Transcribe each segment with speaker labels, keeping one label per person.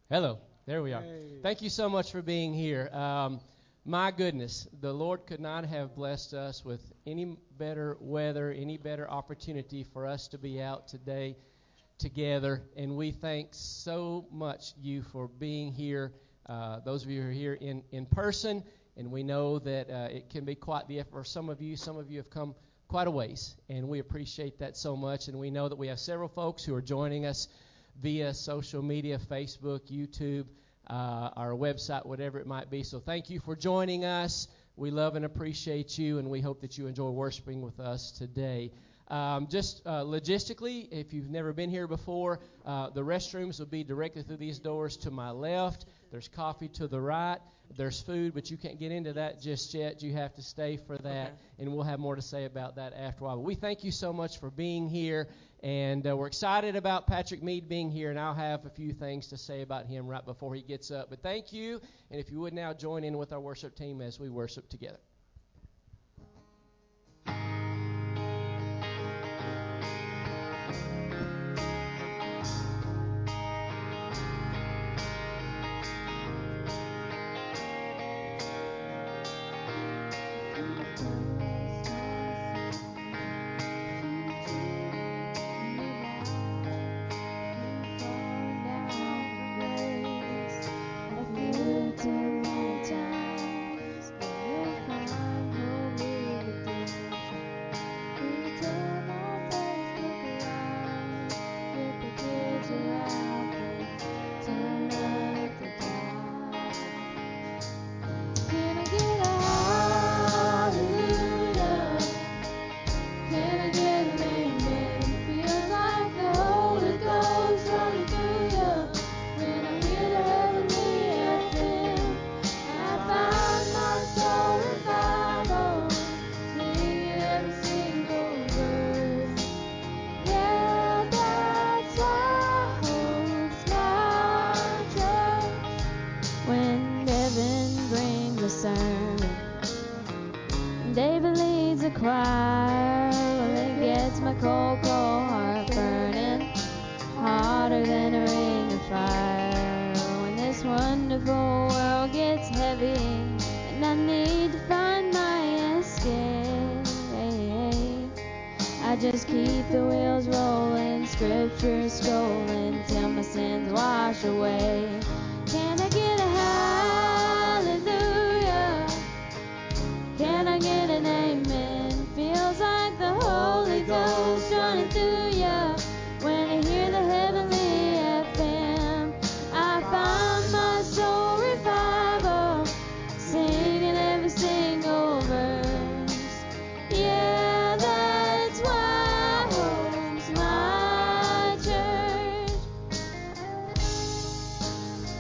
Speaker 1: Hello. There we are.
Speaker 2: Hey.
Speaker 1: Thank you so much for being here. My goodness, the Lord could not have blessed us with any better weather, any better opportunity for us to be out today together. And we thank so much you for being here, those of you who are here in person. And we know that it can be quite the effort for some of you. Some of you have come quite a ways, and we appreciate that so much. And we know that we have several folks who are joining us via social media, Facebook, YouTube, our website, whatever it might be. So thank you for joining us. We love and appreciate you, and we hope that you enjoy worshiping with us today. Just logistically, if you've never been here before, the restrooms will be directly through these doors to my left. There's coffee to the right. There's food, but you can't get into that just yet. You have to stay for that, and we'll have more to say about that after a while. But we thank you so much for being here, and we're excited about Patrick Mead being here, and I'll have a few things to say about him right before he gets up. But thank you, and if you would now join in with our worship team as we worship together.
Speaker 3: Just keep the wheels rolling, scripture scrolling, till my sins wash away. Can I get a hallelujah? Can I get an amen? Feels like the Holy Ghost running through ya. When I hear the heavenly FM, I find my soul revival, singing every single verse. Yeah, that's why home's my church.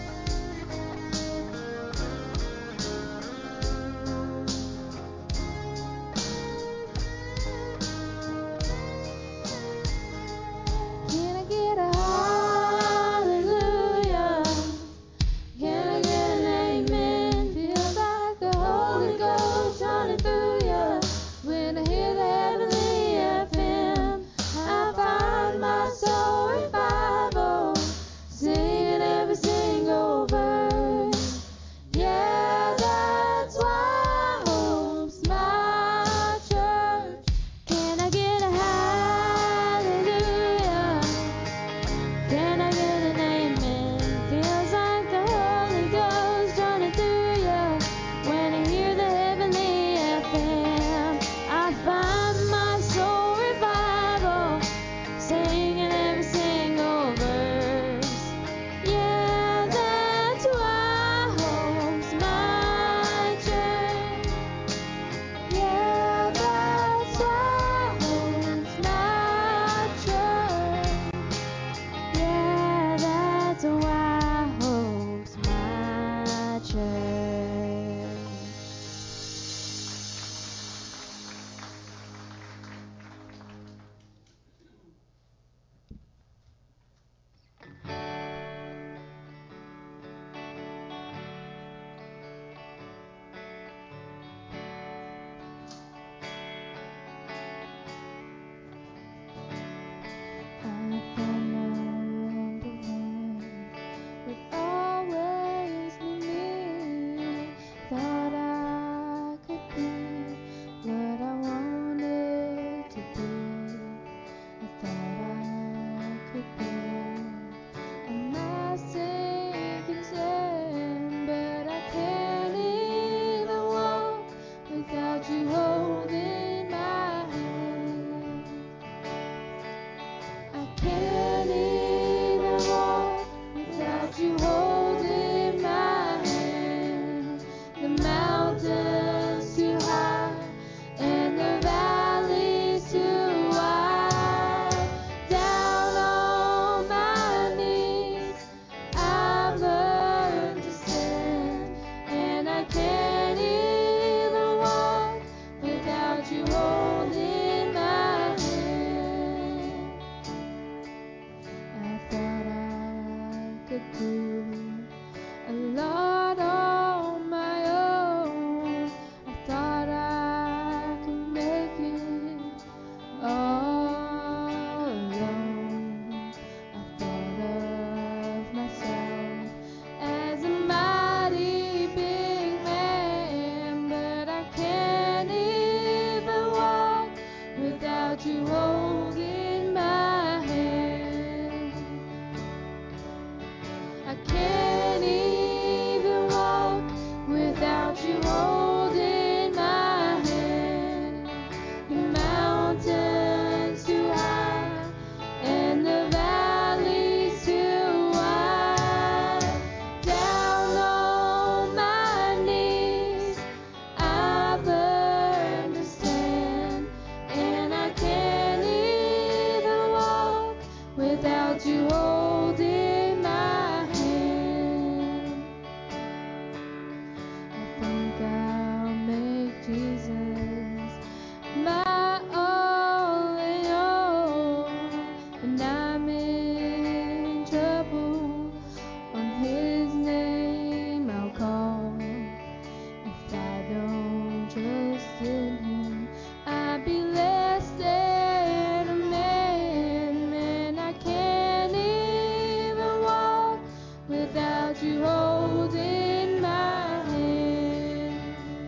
Speaker 3: without you holding my hand.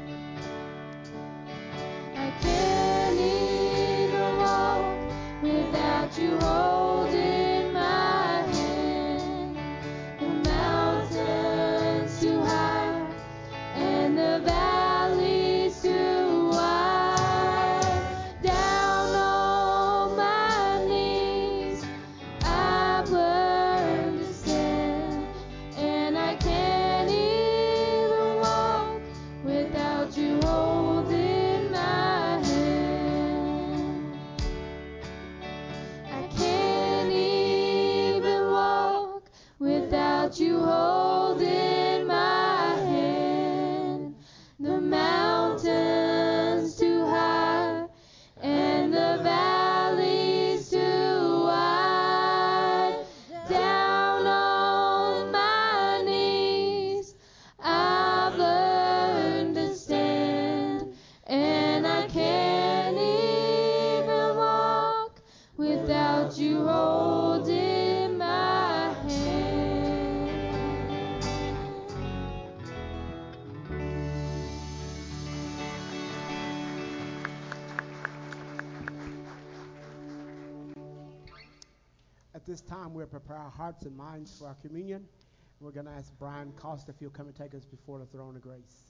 Speaker 3: I can't even walk without you holding my hand. The mountains too high and the valleys too wide. Down on my knees, I've learned to stand, and I can't even walk without you holding my hand. I can't even walk without you holding my hand. The mountains too high and the valleys too wide. Down on my knees, I've learned to stand, and I can't even walk without you holding my hand.
Speaker 2: At this time, we'll prepare our hearts and minds for our communion. We're going to ask Brian Costa if he'll come and take us before the throne of grace.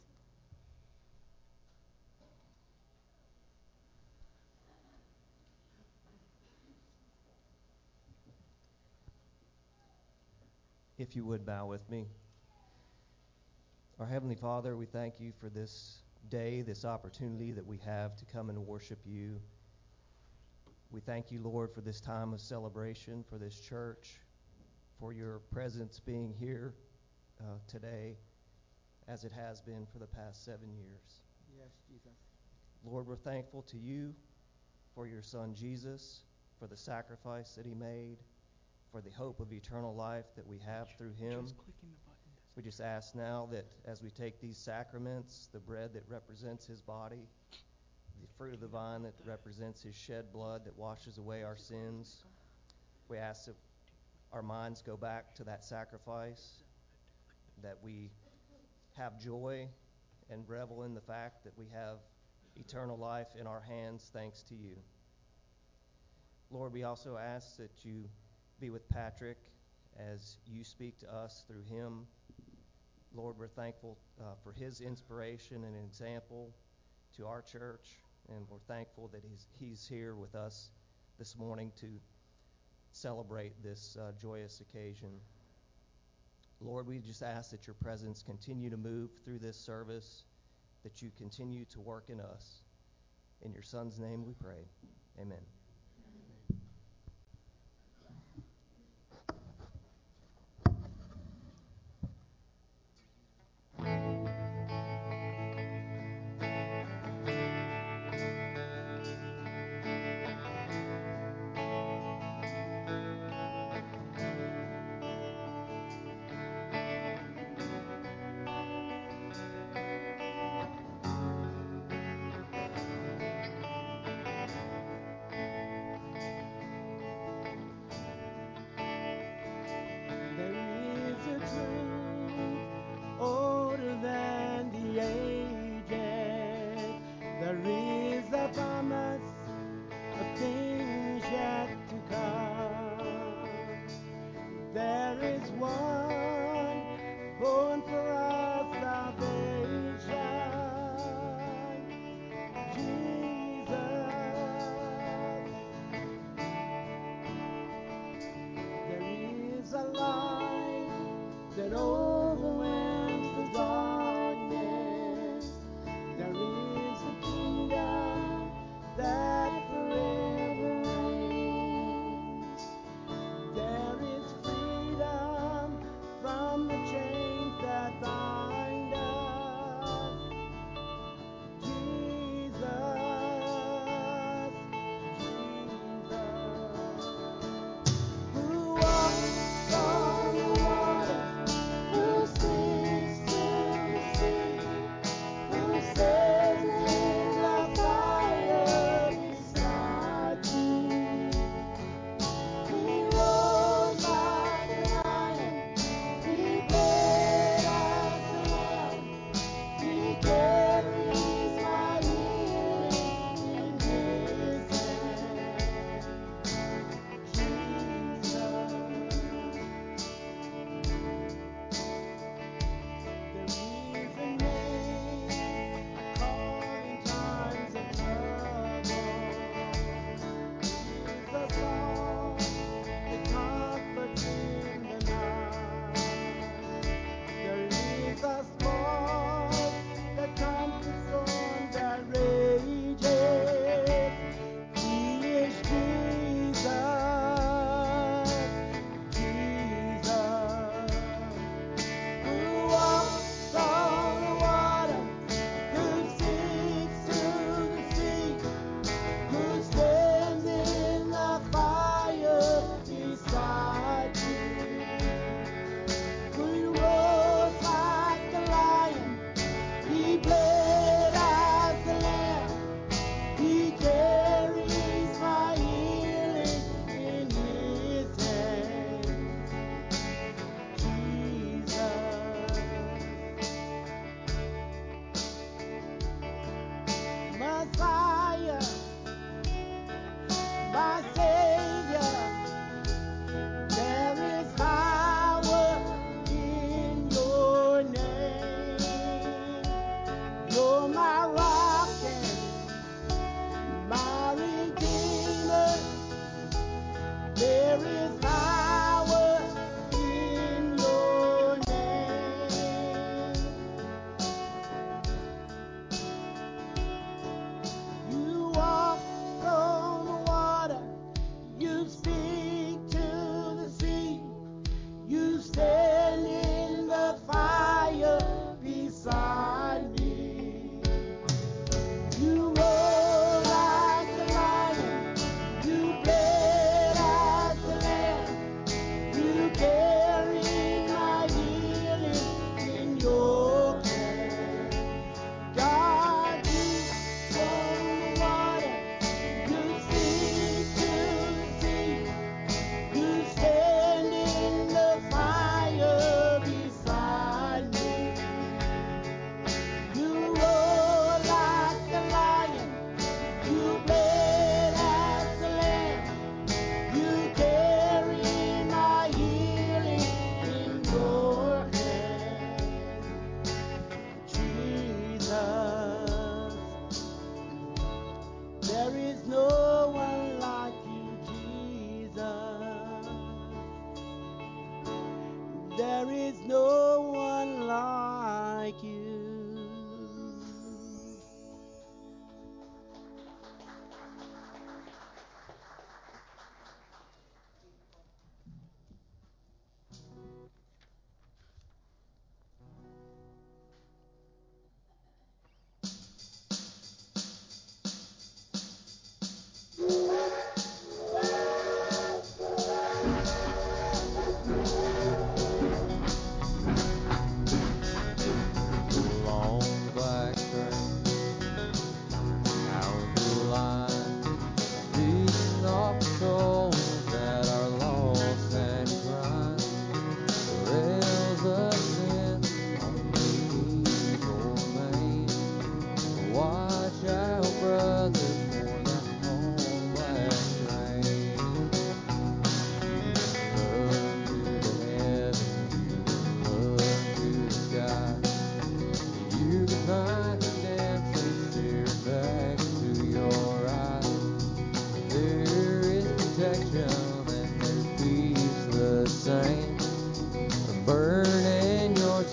Speaker 4: If you would bow with me. Our Heavenly Father, we thank you for this day, this opportunity that we have to come and worship you. We thank you, Lord, for this time of celebration, for this church, for your presence being here today, as it has been for the past 7 years.
Speaker 2: Yes, Jesus.
Speaker 4: Lord, we're thankful to you for your Son Jesus, for the sacrifice that he made, for the hope of eternal life that we have through him. We just ask now that as we take these sacraments, the bread that represents his body, the fruit of the vine that represents his shed blood that washes away our sins, we ask that our minds go back to that sacrifice, that we have joy and revel in the fact that we have eternal life in our hands thanks to you. Lord, we also ask that you be with Patrick as you speak to us through him. Lord, we're thankful for his inspiration and example to our church, and we're thankful that he's here with us this morning to celebrate this joyous occasion. Lord, we just ask that your presence continue to move through this service, that you continue to work in us. In your Son's name we pray. Amen.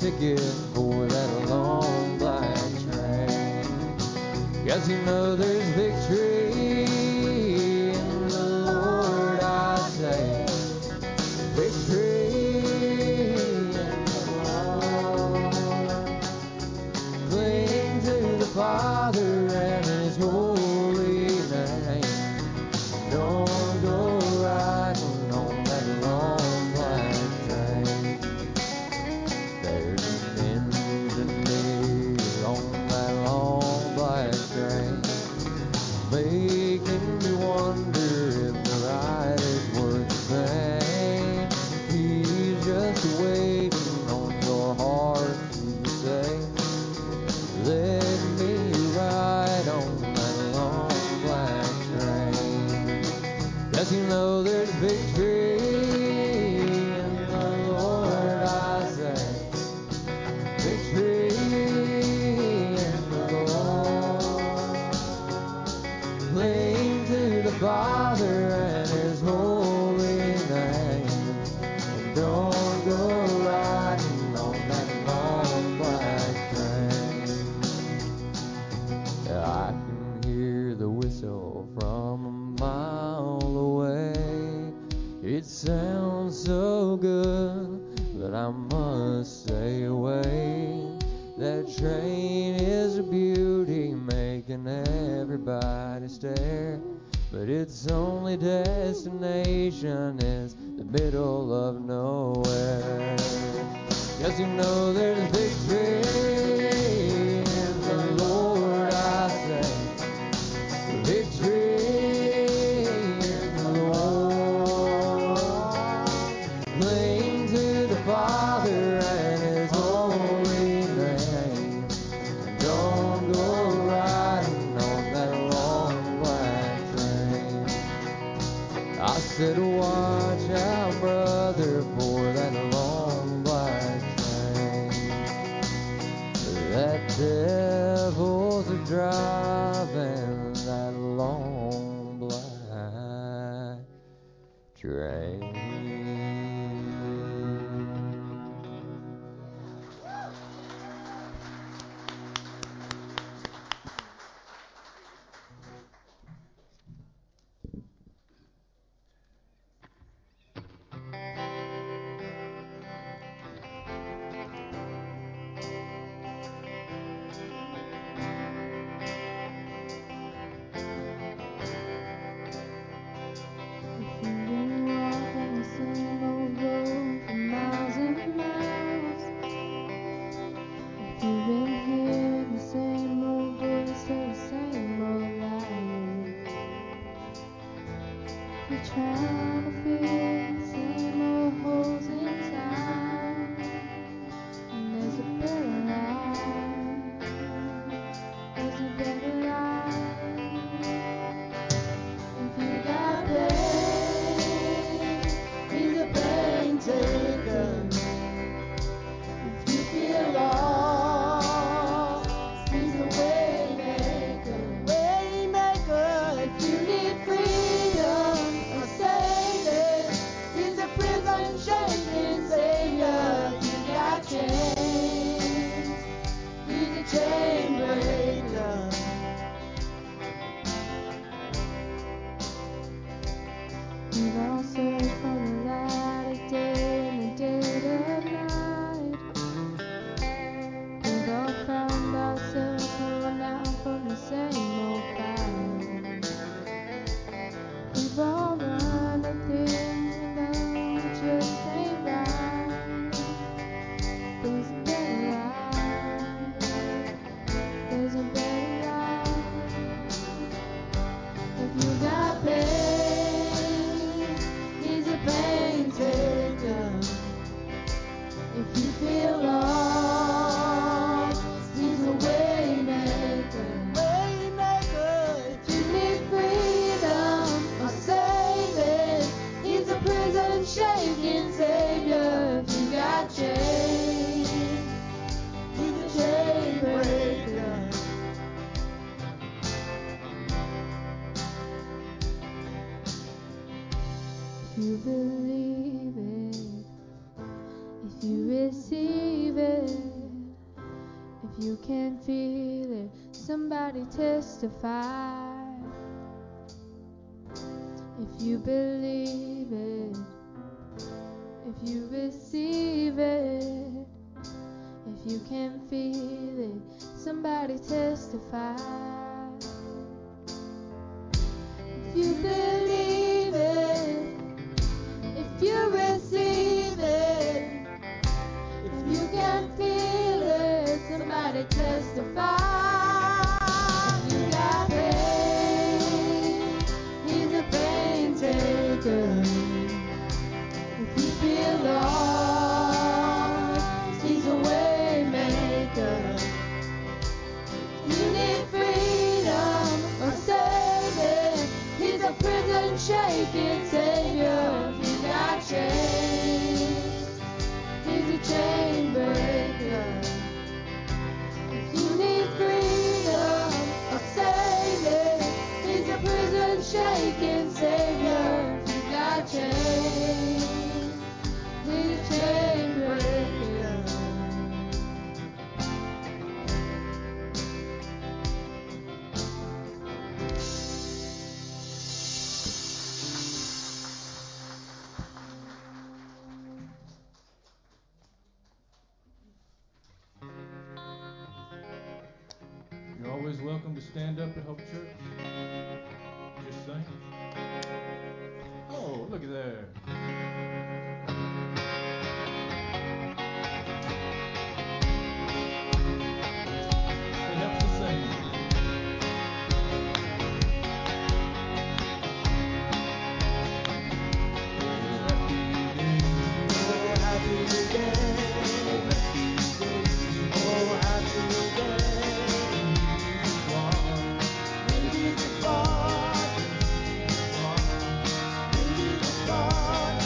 Speaker 5: ticket for that long black train. 'Cause you know there's victory in the Lord, I say. Victory in the Lord. Cling to the Father and His holy name. Don't go riding on that long black train. There's an engineer on that long black train, making me wonder if the ride is worth the pain. He's just waiting on your heart to say, let me ride on that long black train. 'Cause you know there's victory in the Lord, I say. Victory in the Lord. Cling to the Father and His holy name. And don't go riding on that long black train. I can hear the whistle from a mile away. It sounds so good, but I must stay away. That train is a beauty, making everybody stare. But its only destination is the middle of nowhere. 'Cause you know there's victory in the Lord, I say. Victory in the Lord. Cling to the Father and His holy name. And don't go riding on that long black train. I said, watch out, brother, for that long black train. That devil's a driving that long black train.
Speaker 3: If you walk you can feel it, somebody testify. If you believe it, if you receive it, if you can feel it, somebody testify. If you believe it, if you receive it, if you can feel it, somebody testify. If you got pain, he's a pain taker. If you feel lost, he's a way maker. You need freedom or saving, he's a prison shaking savior. If you got chains, he's a chain breaker. If you need freedom or saving, he's a prison shaking savior. If you got chains, he's a chain breaker.
Speaker 6: You're always welcome to stand up at Hope Church. Just sing. Oh, look at there. It helps to sing. Oh, happy day. Oh, happy day. Maybe the Father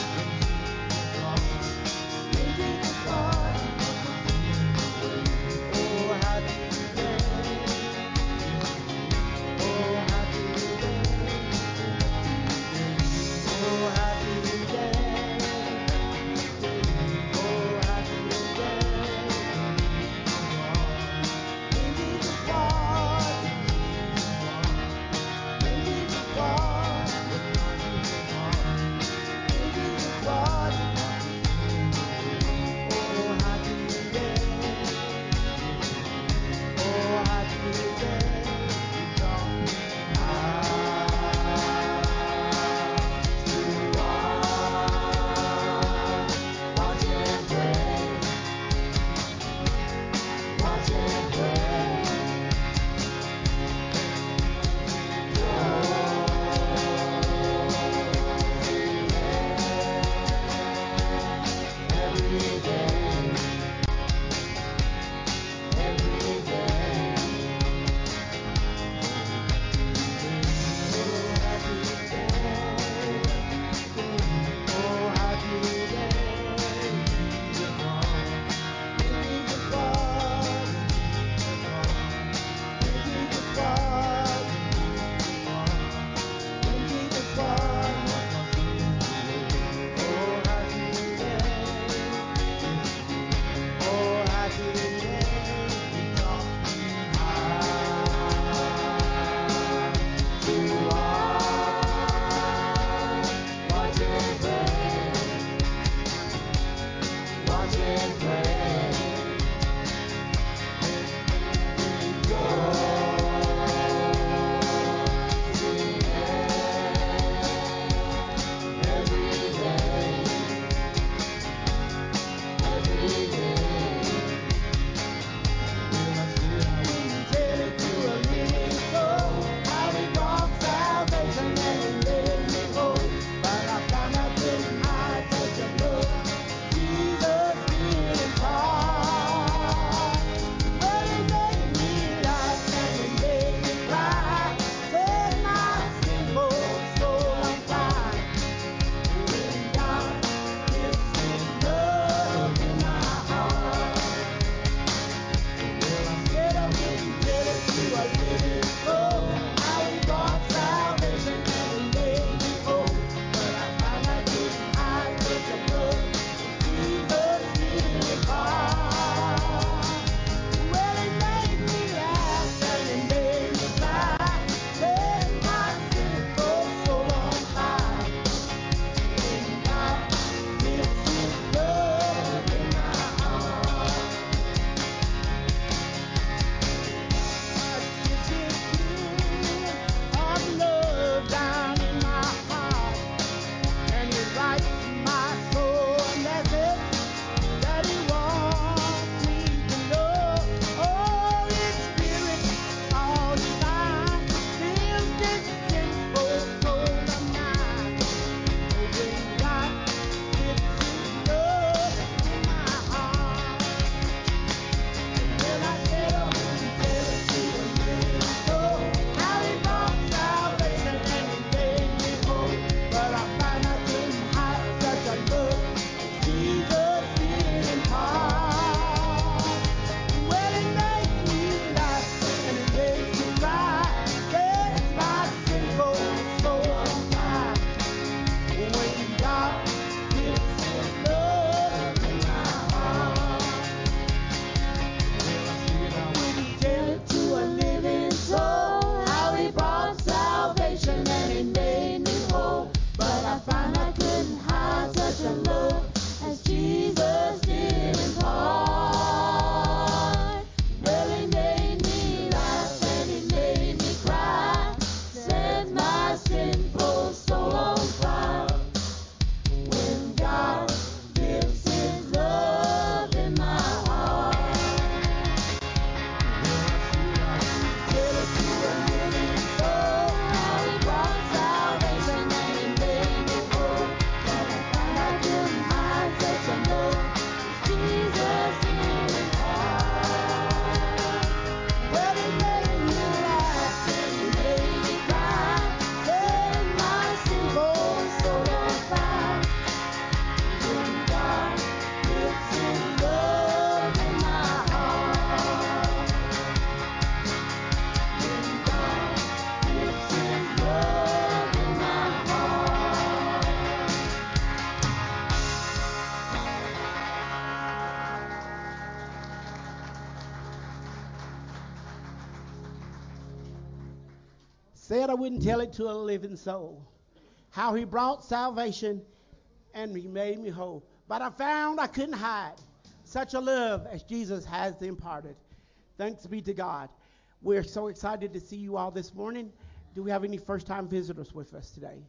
Speaker 2: Said I wouldn't tell it to a living soul. How he brought salvation and he made me whole. But I found I couldn't hide such a love as Jesus has imparted. Thanks be to God. We're so excited to see you all this morning. Do we have any first-time visitors with us today?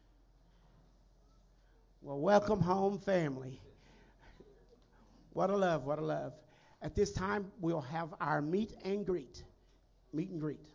Speaker 2: Well, welcome home, family. What a love, what a love. At this time, we'll have our meet and greet. Meet and greet.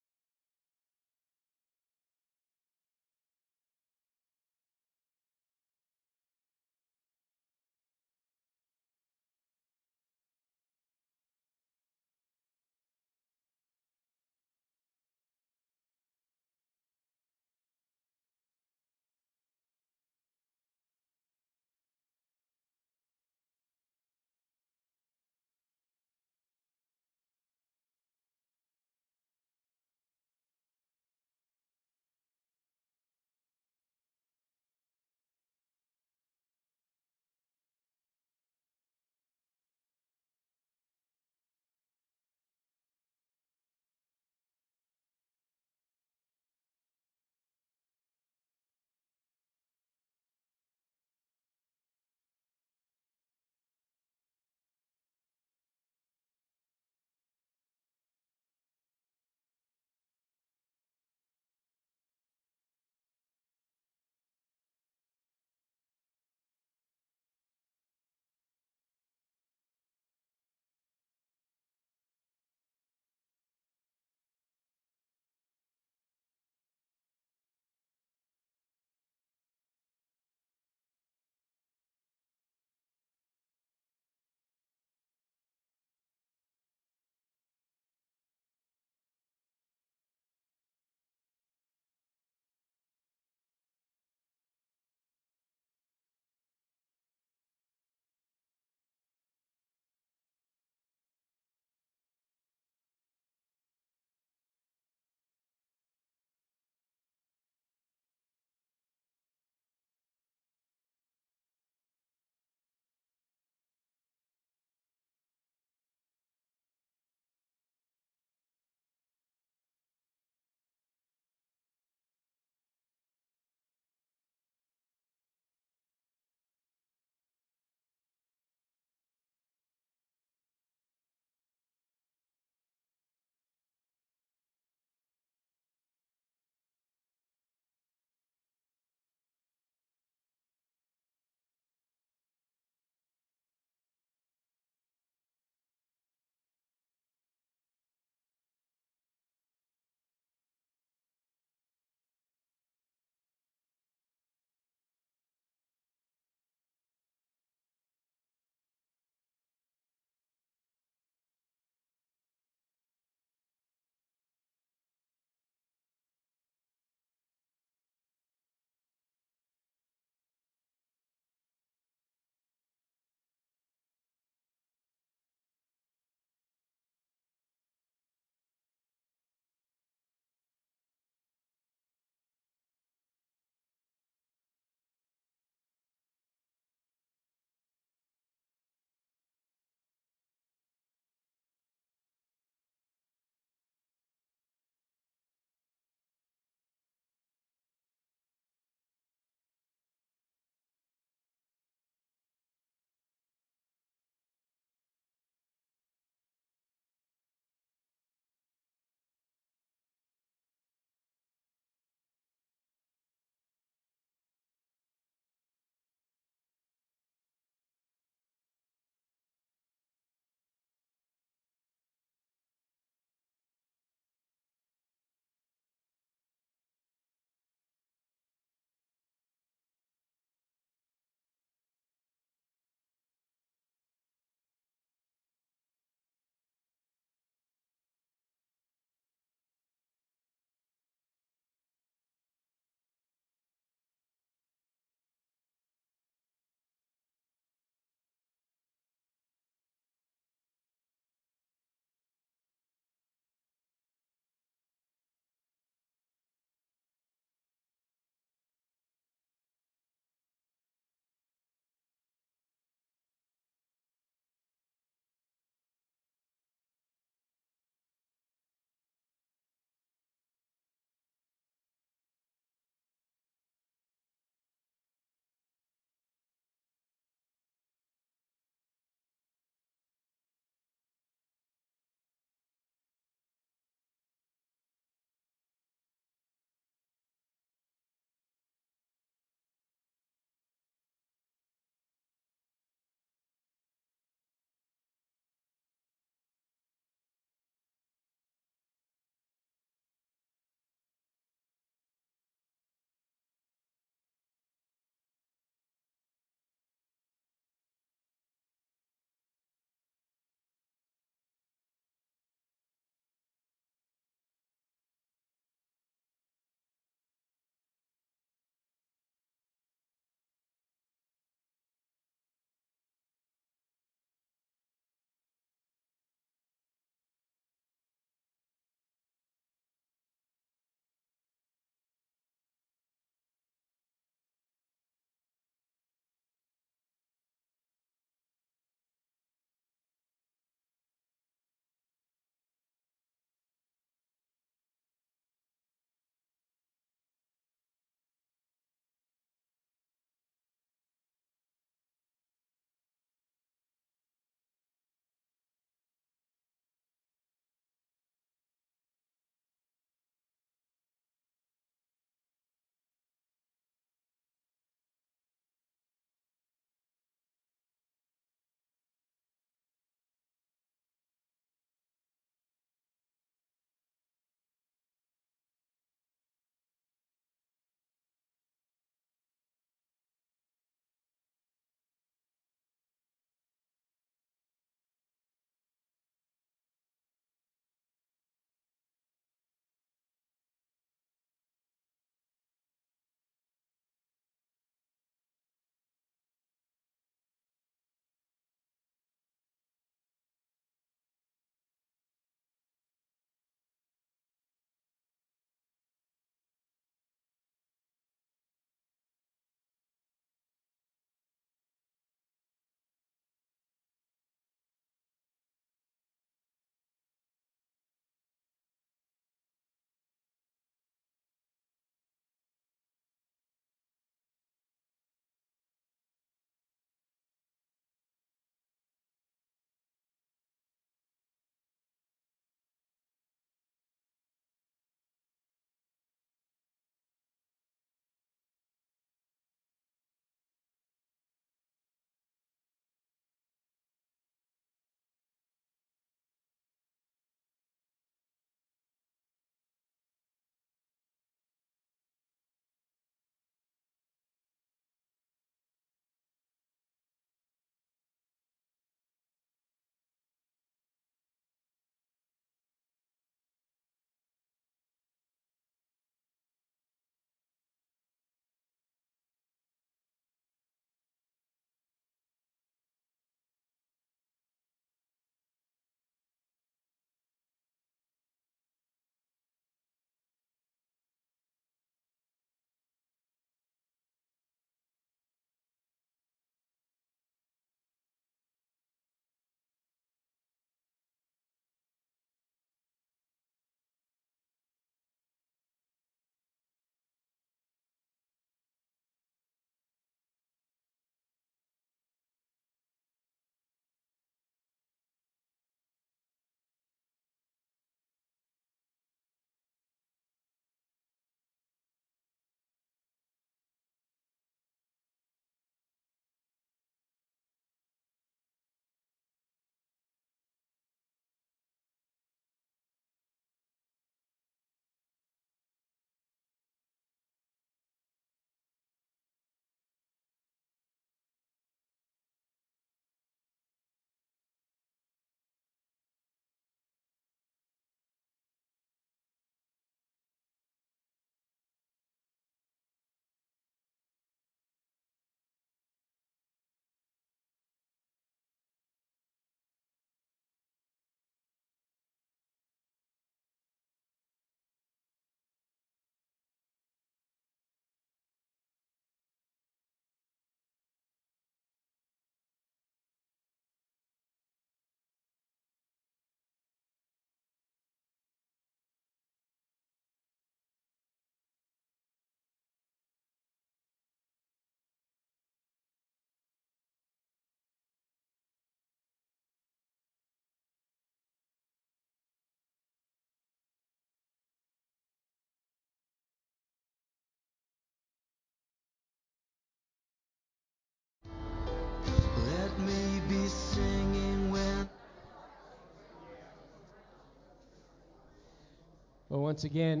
Speaker 1: Well, once again,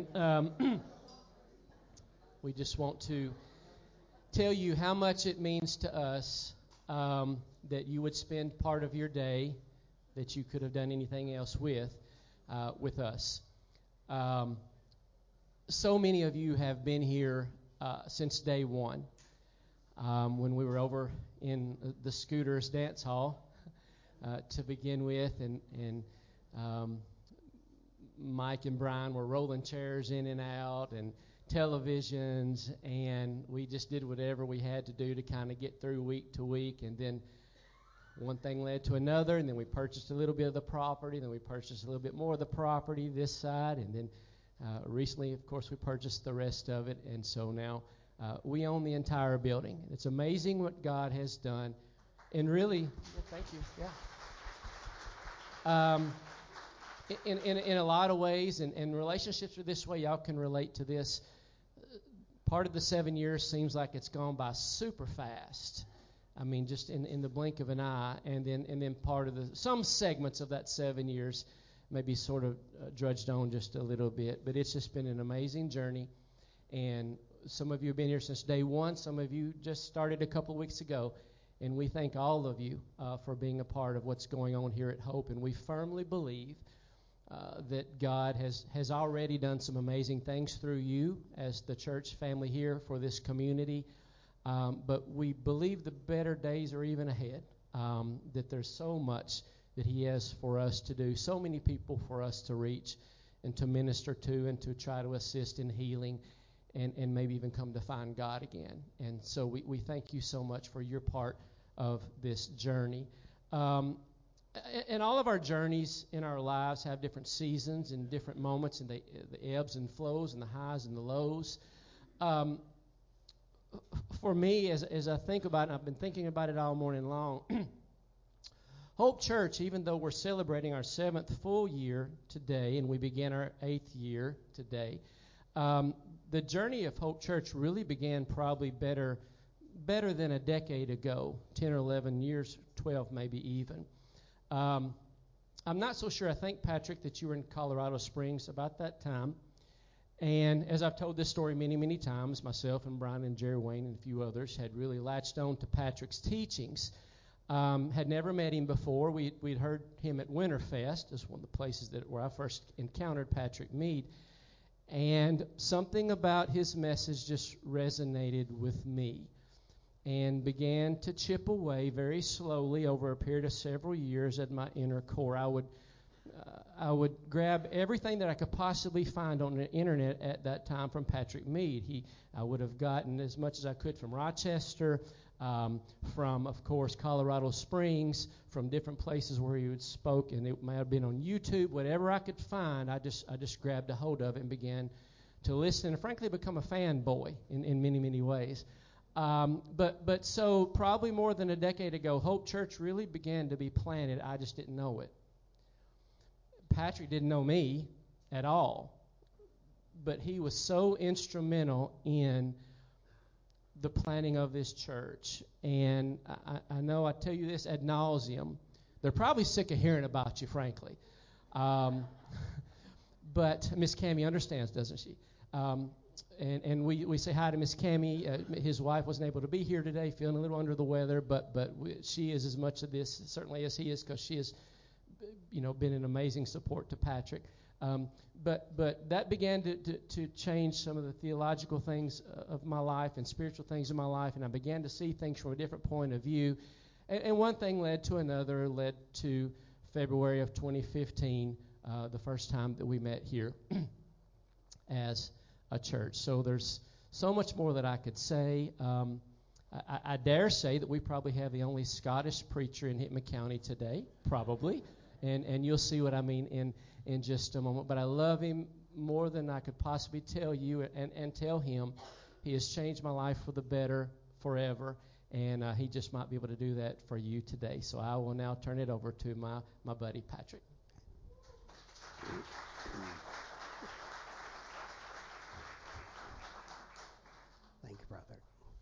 Speaker 1: we just want to tell you how much it means to us that you would spend part of your day that you could have done anything else with us. So many of you have been here since day one. When we were over in the Scooters Dance Hall to begin with, and Mike and Brian were rolling chairs in and out, and televisions, and we just did whatever we had to do to kind of get through week to week. And then one thing led to another, and then we purchased a little bit of the property, then we purchased a little bit more of the property this side, and then recently, of course, we purchased the rest of it, and so now we own the entire building. It's amazing what God has done, and really, thank you, in a lot of ways, and relationships are this way. Y'all can relate to this. Part of the 7 years seems like it's gone by super fast. I mean, just in the blink of an eye, and then part of some segments of that 7 years maybe sort of drudged on just a little bit, but it's just been an amazing journey. And some of you have been here since day one. Some of you just started a couple of weeks ago, and we thank all of you for being a part of what's going on here at Hope. And we firmly believe that God has already done some amazing things through you as the church family here for this community. But we believe the better days are even ahead, that there's so much that He has for us to do, so many people for us to reach and to minister to and to try to assist in healing and maybe even come to find God again. And so we thank you so much for your part of this journey. And all of our journeys in our lives have different seasons and different moments, and the ebbs and flows and the highs and the lows. For me, as I think about it, and I've been thinking about it all morning long, Hope Church, even though we're celebrating our 7th full year today, and we began our 8th year today, the journey of Hope Church really began probably better than a decade ago, 10 or 11 years, 12 maybe even. I'm not so sure. I think, Patrick, that you were in Colorado Springs about that time. And as I've told this story many, many times, myself and Brian and Jerry Wayne and a few others had really latched on to Patrick's teachings. Had never met him before. We'd heard him at Winterfest, as one of the places where I first encountered Patrick Mead. And something about his message just resonated with me and began to chip away very slowly over a period of several years at my inner core. I would grab everything that I could possibly find on the internet at that time from Patrick Mead. I would have gotten as much as I could from Rochester, from, of course, Colorado Springs, from different places where he would spoke, and it might have been on YouTube. Whatever I could find, I just grabbed a hold of it and began to listen and, frankly, become a fanboy in many, many ways. But so probably more than a decade ago, Hope Church really began to be planted. I just didn't know it. Patrick didn't know me at all, but he was so instrumental in the planning of this church. And I know I tell you this ad nauseum. They're probably sick of hearing about you, frankly. But Miss Cammie understands, doesn't she? And we say hi to Miss Cammie. His wife wasn't able to be here today, feeling a little under the weather, but she is as much of this certainly as he is, because she has been an amazing support to Patrick. But that began to change some of the theological things of my life and spiritual things in my life, and I began to see things from a different point of view. And one thing led to another, led to February of 2015, the first time that we met here as a church. So there's so much more that I could say. I dare say that we probably have the only Scottish preacher in Hickman County today, probably. And you'll see what I mean in just a moment. But I love him more than I could possibly tell you and tell him. He has changed my life for the better forever, and he just might be able to do that for you today. So I will now turn it over to my buddy Patrick.
Speaker 2: Thank you, brother.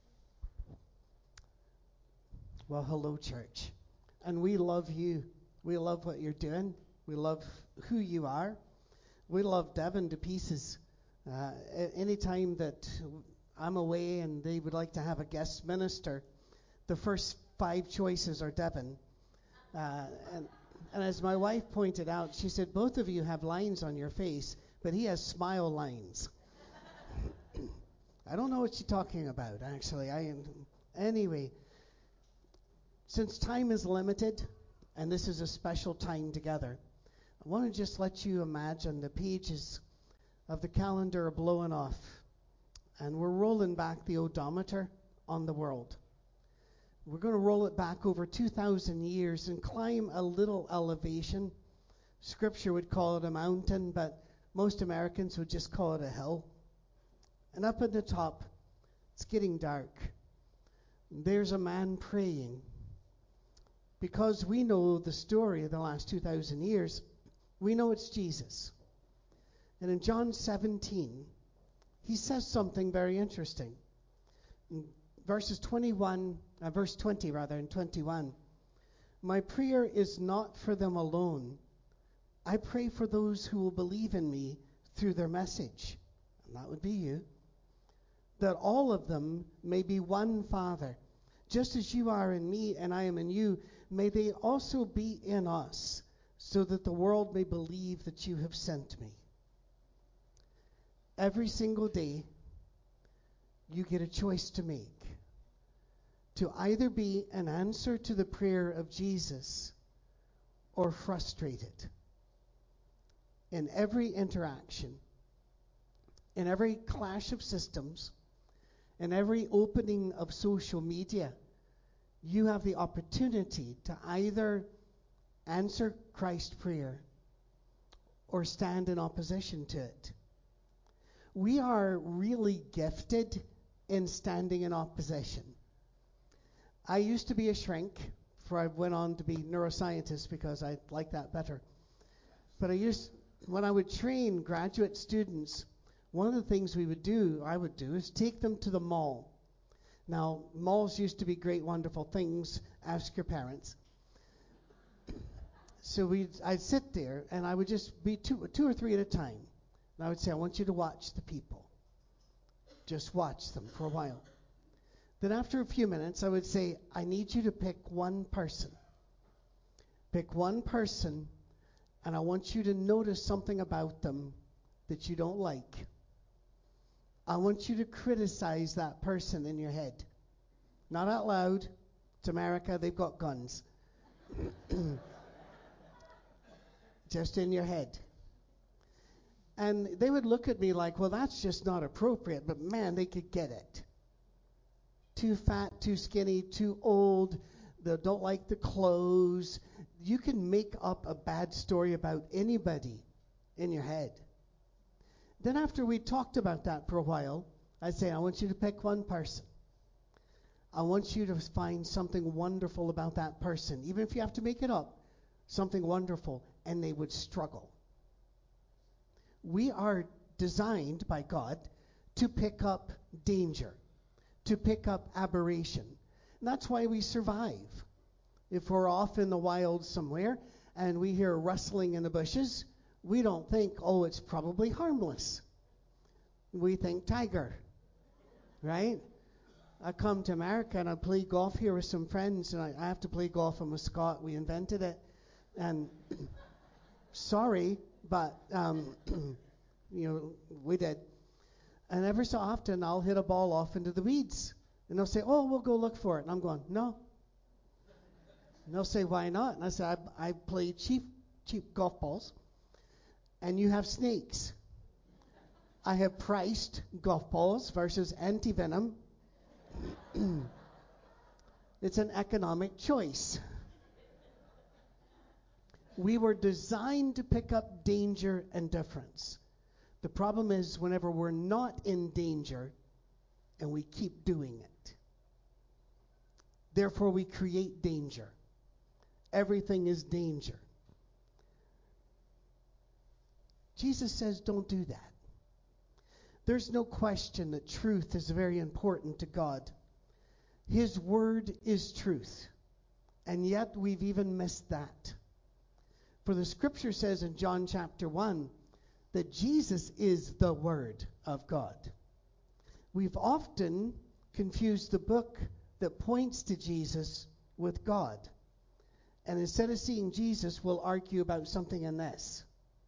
Speaker 2: Well, hello, church. And we love you. We love what you're doing. We love who you are.
Speaker 7: We love Devon to pieces. Anytime that I'm away and they would like to have a guest minister, the first 5 choices are Devon. And as my wife pointed out, she said, both of you have lines on your face, but he has smile lines. I don't know what she's talking about, actually. Anyway, since time is limited, and this is a special time together, I want to just let you imagine the pages of the calendar are blowing off, and we're rolling back the odometer on the world. We're going to roll it back over 2,000 years and climb a little elevation. Scripture would call it a mountain, but most Americans would just call it a hill. And up at the top, it's getting dark. There's a man praying. Because we know the story of the last 2,000 years, we know it's Jesus. And in John 17, he says something very interesting. In verse 20 and 21, my prayer is not for them alone. I pray for those who will believe in me through their message. And that would be you. That all of them may be one Father. Just as you are in me and I am in you, may they also be in us, so that the world may believe that you have sent me. Every single day, you get a choice to make. To either be an answer to the prayer of Jesus or frustrate it. In every interaction, in every clash of systems, in every opening of social media, you have the opportunity to either answer Christ's prayer or stand in opposition to it. We are really gifted in standing in opposition. I used to be a shrink before I went on to be neuroscientist because I like that better. But when I would train graduate students, one of the things I would do is take them to the mall. Now, malls used to be great, wonderful things. Ask your parents. So I'd sit there, and I would just be two or three at a time. And I would say, I want you to watch the people. Just watch them for a while. Then after a few minutes, I would say, I need you to pick one person. Pick one person, and I want you to notice something about them that you don't like. I want you to criticize that person in your head. Not out loud. It's America, they've got guns. Just in your head. And they would look at me like, well, that's just not appropriate, but man, they could get it. Too fat, too skinny, too old, they don't like the clothes. You can make up a bad story about anybody in your head. Then after we talked about that for a while, I'd say, I want you to pick one person. I want you to find something wonderful about that person, even if you have to make it up, something wonderful, and they would struggle. We are designed by God to pick up danger, to pick up aberration. And that's why we survive. If we're off in the wild somewhere and we hear rustling in the bushes, we don't think, oh, it's probably harmless. We think tiger, right? I come to America and I play golf here with some friends, and I have to play golf. I'm a Scot. We invented it. And sorry, but, we did. And every so often I'll hit a ball off into the weeds. And they'll say, oh, we'll go look for it. And I'm going, no. And they'll say, why not? And I say, I play cheap golf balls. And you have snakes. I have priced golf balls versus anti-venom. It's an economic choice. We were designed to pick up danger and difference. The problem is whenever we're not in danger and we keep doing it. Therefore, we create danger. Everything is danger. Jesus says, don't do that. There's no question that truth is very important to God. His word is truth. And yet we've even missed that. For the scripture says in John chapter 1 that Jesus is the Word of God. We've often confused the book that points to Jesus with God. And instead of seeing Jesus, we'll argue about something in this.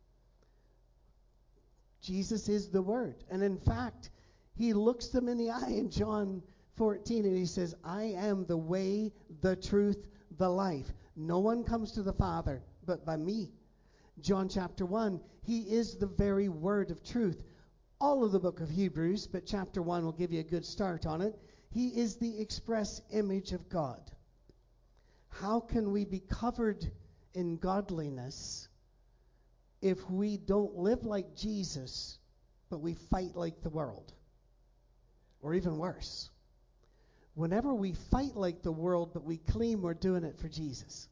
Speaker 7: Jesus is the Word. And in fact, he looks them in the eye in John 14 and he says, I am the way, the truth, the life. No one comes to the Father but by me. John chapter 1, he is the very word of truth. All of the book of Hebrews, but chapter 1 will give you a good start on it. He is the express image of God. How can we be covered in godliness if we don't live like Jesus, but we fight like the world? Or even worse, whenever we fight like the world, but we claim we're doing it for Jesus.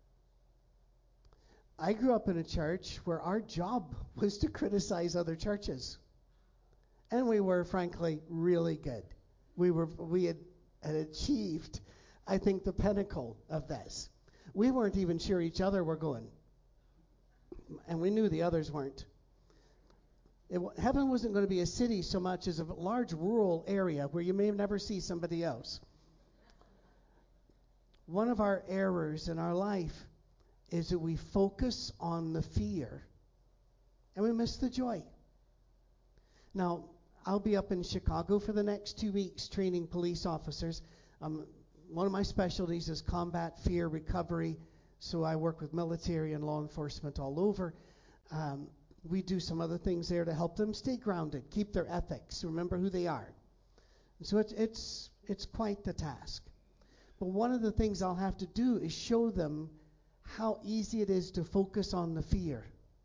Speaker 7: I grew up in a church where our job was to criticize other churches. And we were, frankly, really good. We had achieved, I think, the pinnacle of this. We weren't even sure each other were going. And we knew the others weren't. Heaven wasn't going to be a city so much as a large rural area where you may never see somebody else. One of our errors in our life is that we focus on the fear and we miss the joy. Now, I'll be up in Chicago for the next 2 weeks training police officers. One of my specialties is combat fear recovery, so I work with military and law enforcement all over. We do some other things there to help them stay grounded, keep their ethics, remember who they are. So it's quite the task. But one of the things I'll have to do is show them how easy it is to focus on the fear,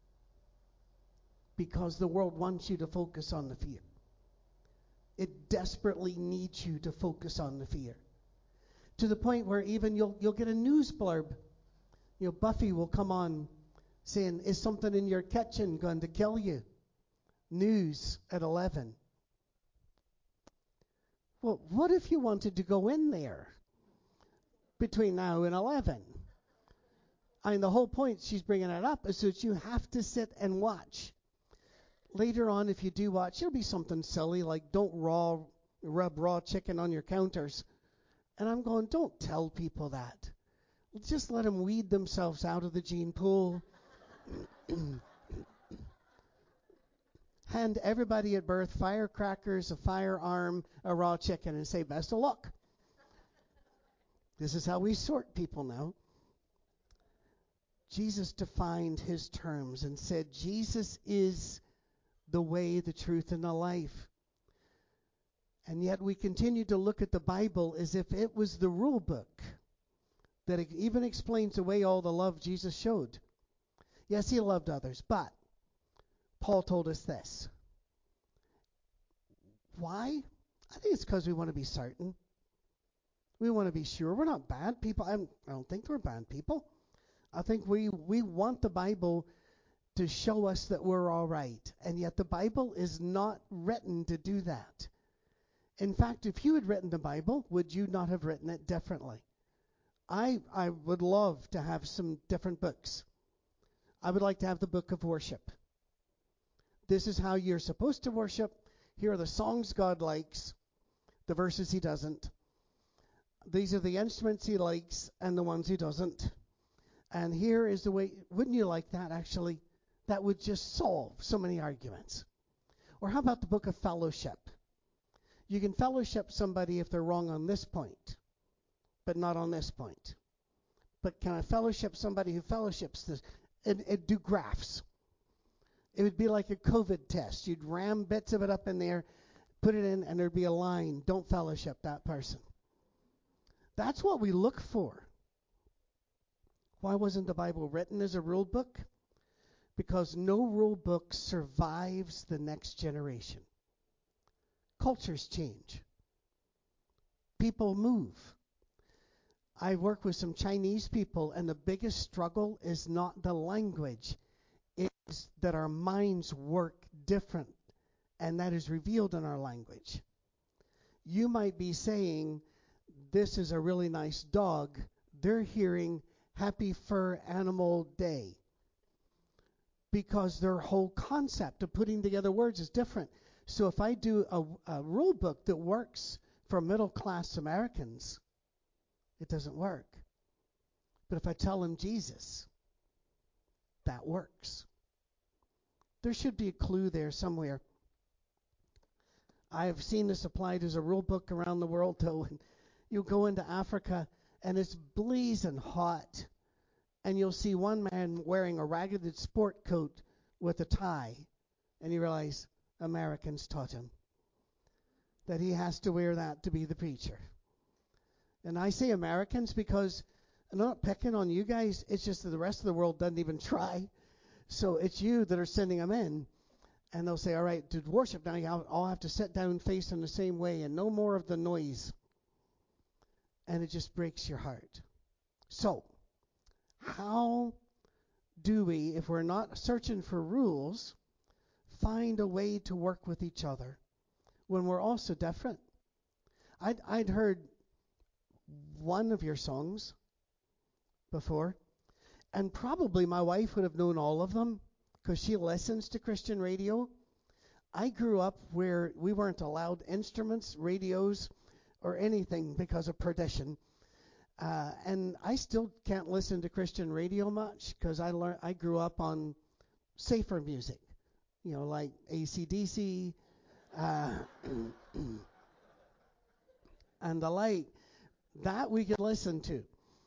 Speaker 7: because the world wants you to focus on the fear. It desperately needs you to focus on the fear, to the point where even you'll get a news blurb. You know, Buffy will come on saying, is something in your kitchen going to kill you? News at 11. Well, what if you wanted to go in there between now and 11? I mean, the whole point she's bringing it up is that you have to sit and watch. Later on, if you do watch, it'll be something silly like don't rub raw chicken on your counters. And I'm going, don't tell people that. Just let them weed themselves out of the gene pool. Hand everybody at birth firecrackers, a firearm, a raw chicken, and say, best of luck. This is how we sort people now. Jesus defined his terms and said, Jesus is the way, the truth, and the life. And yet we continue to look at the Bible as if it was the rule book that it even explains away all the love Jesus showed. Yes, he loved others, but Paul told us this. Why? I think it's because we want to be certain. We want to be sure. We're not bad people. I don't think we're bad people. I think we want the Bible to show us that we're all right. And yet the Bible is not written to do that. In fact, if you had written the Bible, would you not have written it differently? I would love to have some different books. I would like to have the book of worship. This is how you're supposed to worship. Here are the songs God likes, the verses he doesn't. These are the instruments he likes and the ones he doesn't. And here is the way. Wouldn't you like that, actually? That would just solve so many arguments. Or how about the book of fellowship? You can fellowship somebody if they're wrong on this point, but not on this point. But can I fellowship somebody who fellowships this? And do graphs. It would be like a COVID test. You'd ram bits of it up in there, put it in, and there'd be a line. Don't fellowship that person. That's what we look for. Why wasn't the Bible written as a rule book? Because no rule book survives the next generation. Cultures change. People move. I work with some Chinese people, and the biggest struggle is not the language. It's that our minds work different, and that is revealed in our language. You might be saying, this is a really nice dog. They're hearing Happy Fur Animal Day. because their whole concept of putting together words is different. So if I do a rule book that works for middle class Americans, it doesn't work. But if I tell them Jesus, that works. There should be a clue there somewhere. I have seen this applied as a rule book around the world, though. And you'll go into Africa, and it's blazing hot. And you'll see one man wearing a ragged sport coat with a tie. And you realize Americans taught him that he has to wear that to be the preacher. And I say Americans because I'm not picking on you guys. It's just that the rest of the world doesn't even try. So it's you that are sending them in. And they'll say, all right, to worship now, you all have to sit down facing the same way and no more of the noise. And it just breaks your heart. So, how do we, if we're not searching for rules, find a way to work with each other when we're all so different? I'd heard one of your songs before, and probably my wife would have known all of them, because she listens to Christian radio. I grew up where we weren't allowed instruments, radios, or anything because of perdition. And I still can't listen to Christian radio much because I grew up on safer music, like AC/DC, and the like. That we could listen to.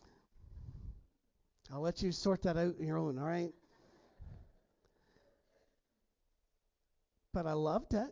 Speaker 7: I'll let you sort that out on your own, all right? But I loved it.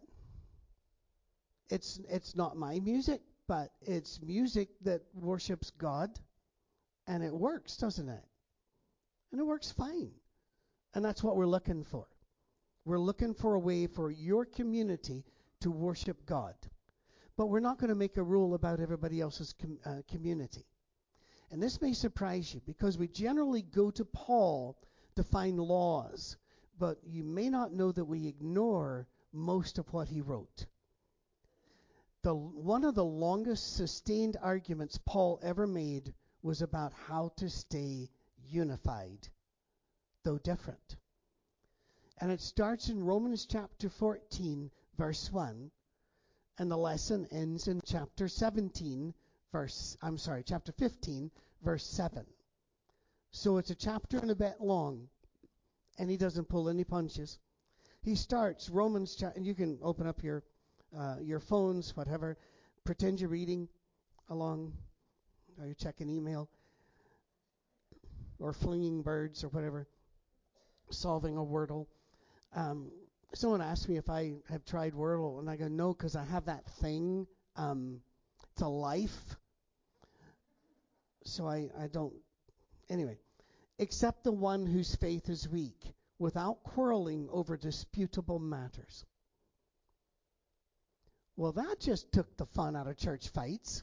Speaker 7: It's not my music, but it's music that worships God, and it works, doesn't it? And it works fine. And that's what we're looking for. We're looking for a way for your community to worship God. But we're not going to make a rule about everybody else's community. And this may surprise you, because we generally go to Paul to find laws, but you may not know that we ignore most of what he wrote. One of the longest sustained arguments Paul ever made was about how to stay unified, though different. And it starts in Romans chapter 14, verse 1, and the lesson ends in chapter 15, verse 7. So it's a chapter and a bit long, and he doesn't pull any punches. He starts Romans, and you can open up your phones, whatever. Pretend you're reading along, or you're checking email, or flinging birds, or whatever, solving a Wordle. Someone asked me if I have tried Wordle, and I go, no, because I have that thing. It's a life. So I don't. Anyway, except the one whose faith is weak, without quarreling over disputable matters. Well, that just took the fun out of church fights.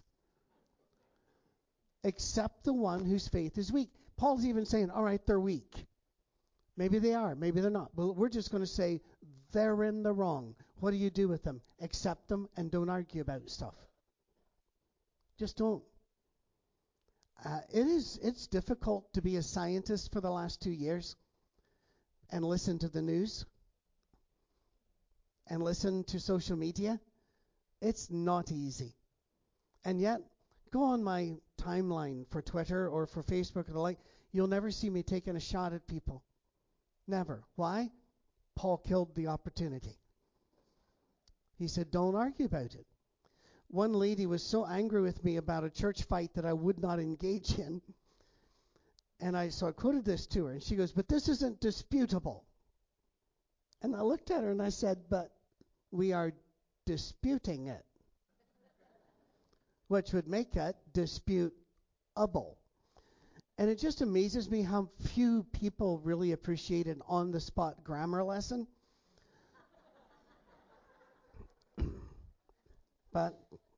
Speaker 7: Except the one whose faith is weak. Paul's even saying, all right, they're weak. Maybe they are, maybe they're not. But we're just going to say they're in the wrong. What do you do with them? Accept them and don't argue about stuff. Just don't. It's difficult to be a scientist for the last 2 years and listen to the news and listen to social media. It's not easy. And yet, go on my timeline for Twitter or for Facebook or the like. You'll never see me taking a shot at people. Never. Why? Paul killed the opportunity. He said, don't argue about it. One lady was so angry with me about a church fight that I would not engage in. And so I quoted this to her, and she goes, but this isn't disputable. And I looked at her and I said, but we are disputing it, which would make it disputable. And it just amazes me how few people really appreciate an on-the-spot grammar lesson. But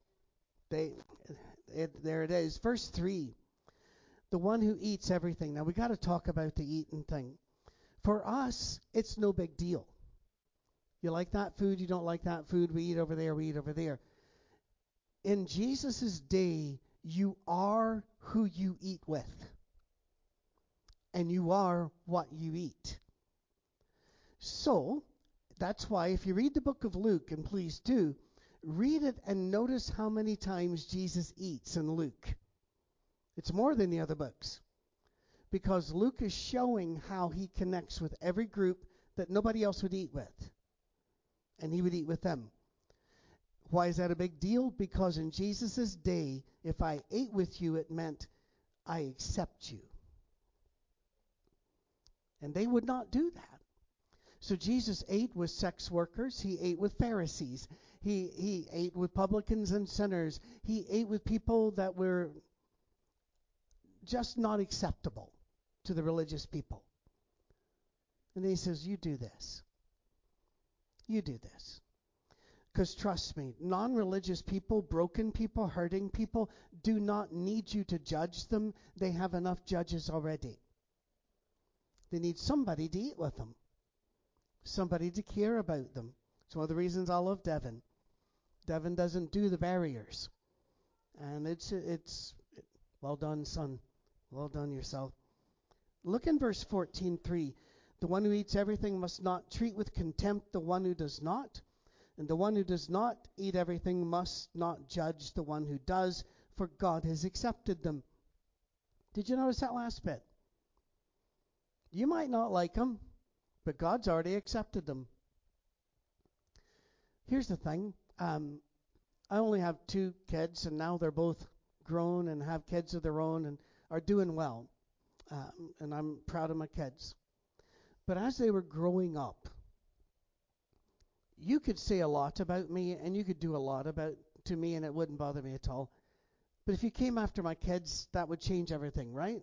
Speaker 7: there it is. Verse 3, the one who eats everything. Now, we got to talk about the eating thing. For us, it's no big deal. You like that food, you don't like that food, we eat over there, we eat over there. In Jesus' day, you are who you eat with. And you are what you eat. So, that's why if you read the book of Luke, and please do, read it and notice how many times Jesus eats in Luke. It's more than the other books. Because Luke is showing how he connects with every group that nobody else would eat with. And he would eat with them. Why is that a big deal? Because in Jesus' day, if I ate with you, it meant I accept you. And they would not do that. So Jesus ate with sex workers. He ate with Pharisees. He ate with publicans and sinners. He ate with people that were just not acceptable to the religious people. And then he says, you do this. You do this. Because trust me, non-religious people, broken people, hurting people, do not need you to judge them. They have enough judges already. They need somebody to eat with them. Somebody to care about them. It's one of the reasons I love Devin. Devin doesn't do the barriers. And it's well done, son. Well done yourself. Look in verse 14:3. The one who eats everything must not treat with contempt the one who does not. And the one who does not eat everything must not judge the one who does, for God has accepted them. Did you notice that last bit? You might not like them, but God's already accepted them. Here's the thing. I only have 2 kids, and now they're both grown and have kids of their own and are doing well. And I'm proud of my kids. But as they were growing up, you could say a lot about me, and you could do a lot to me, and it wouldn't bother me at all. But if you came after my kids, that would change everything, right?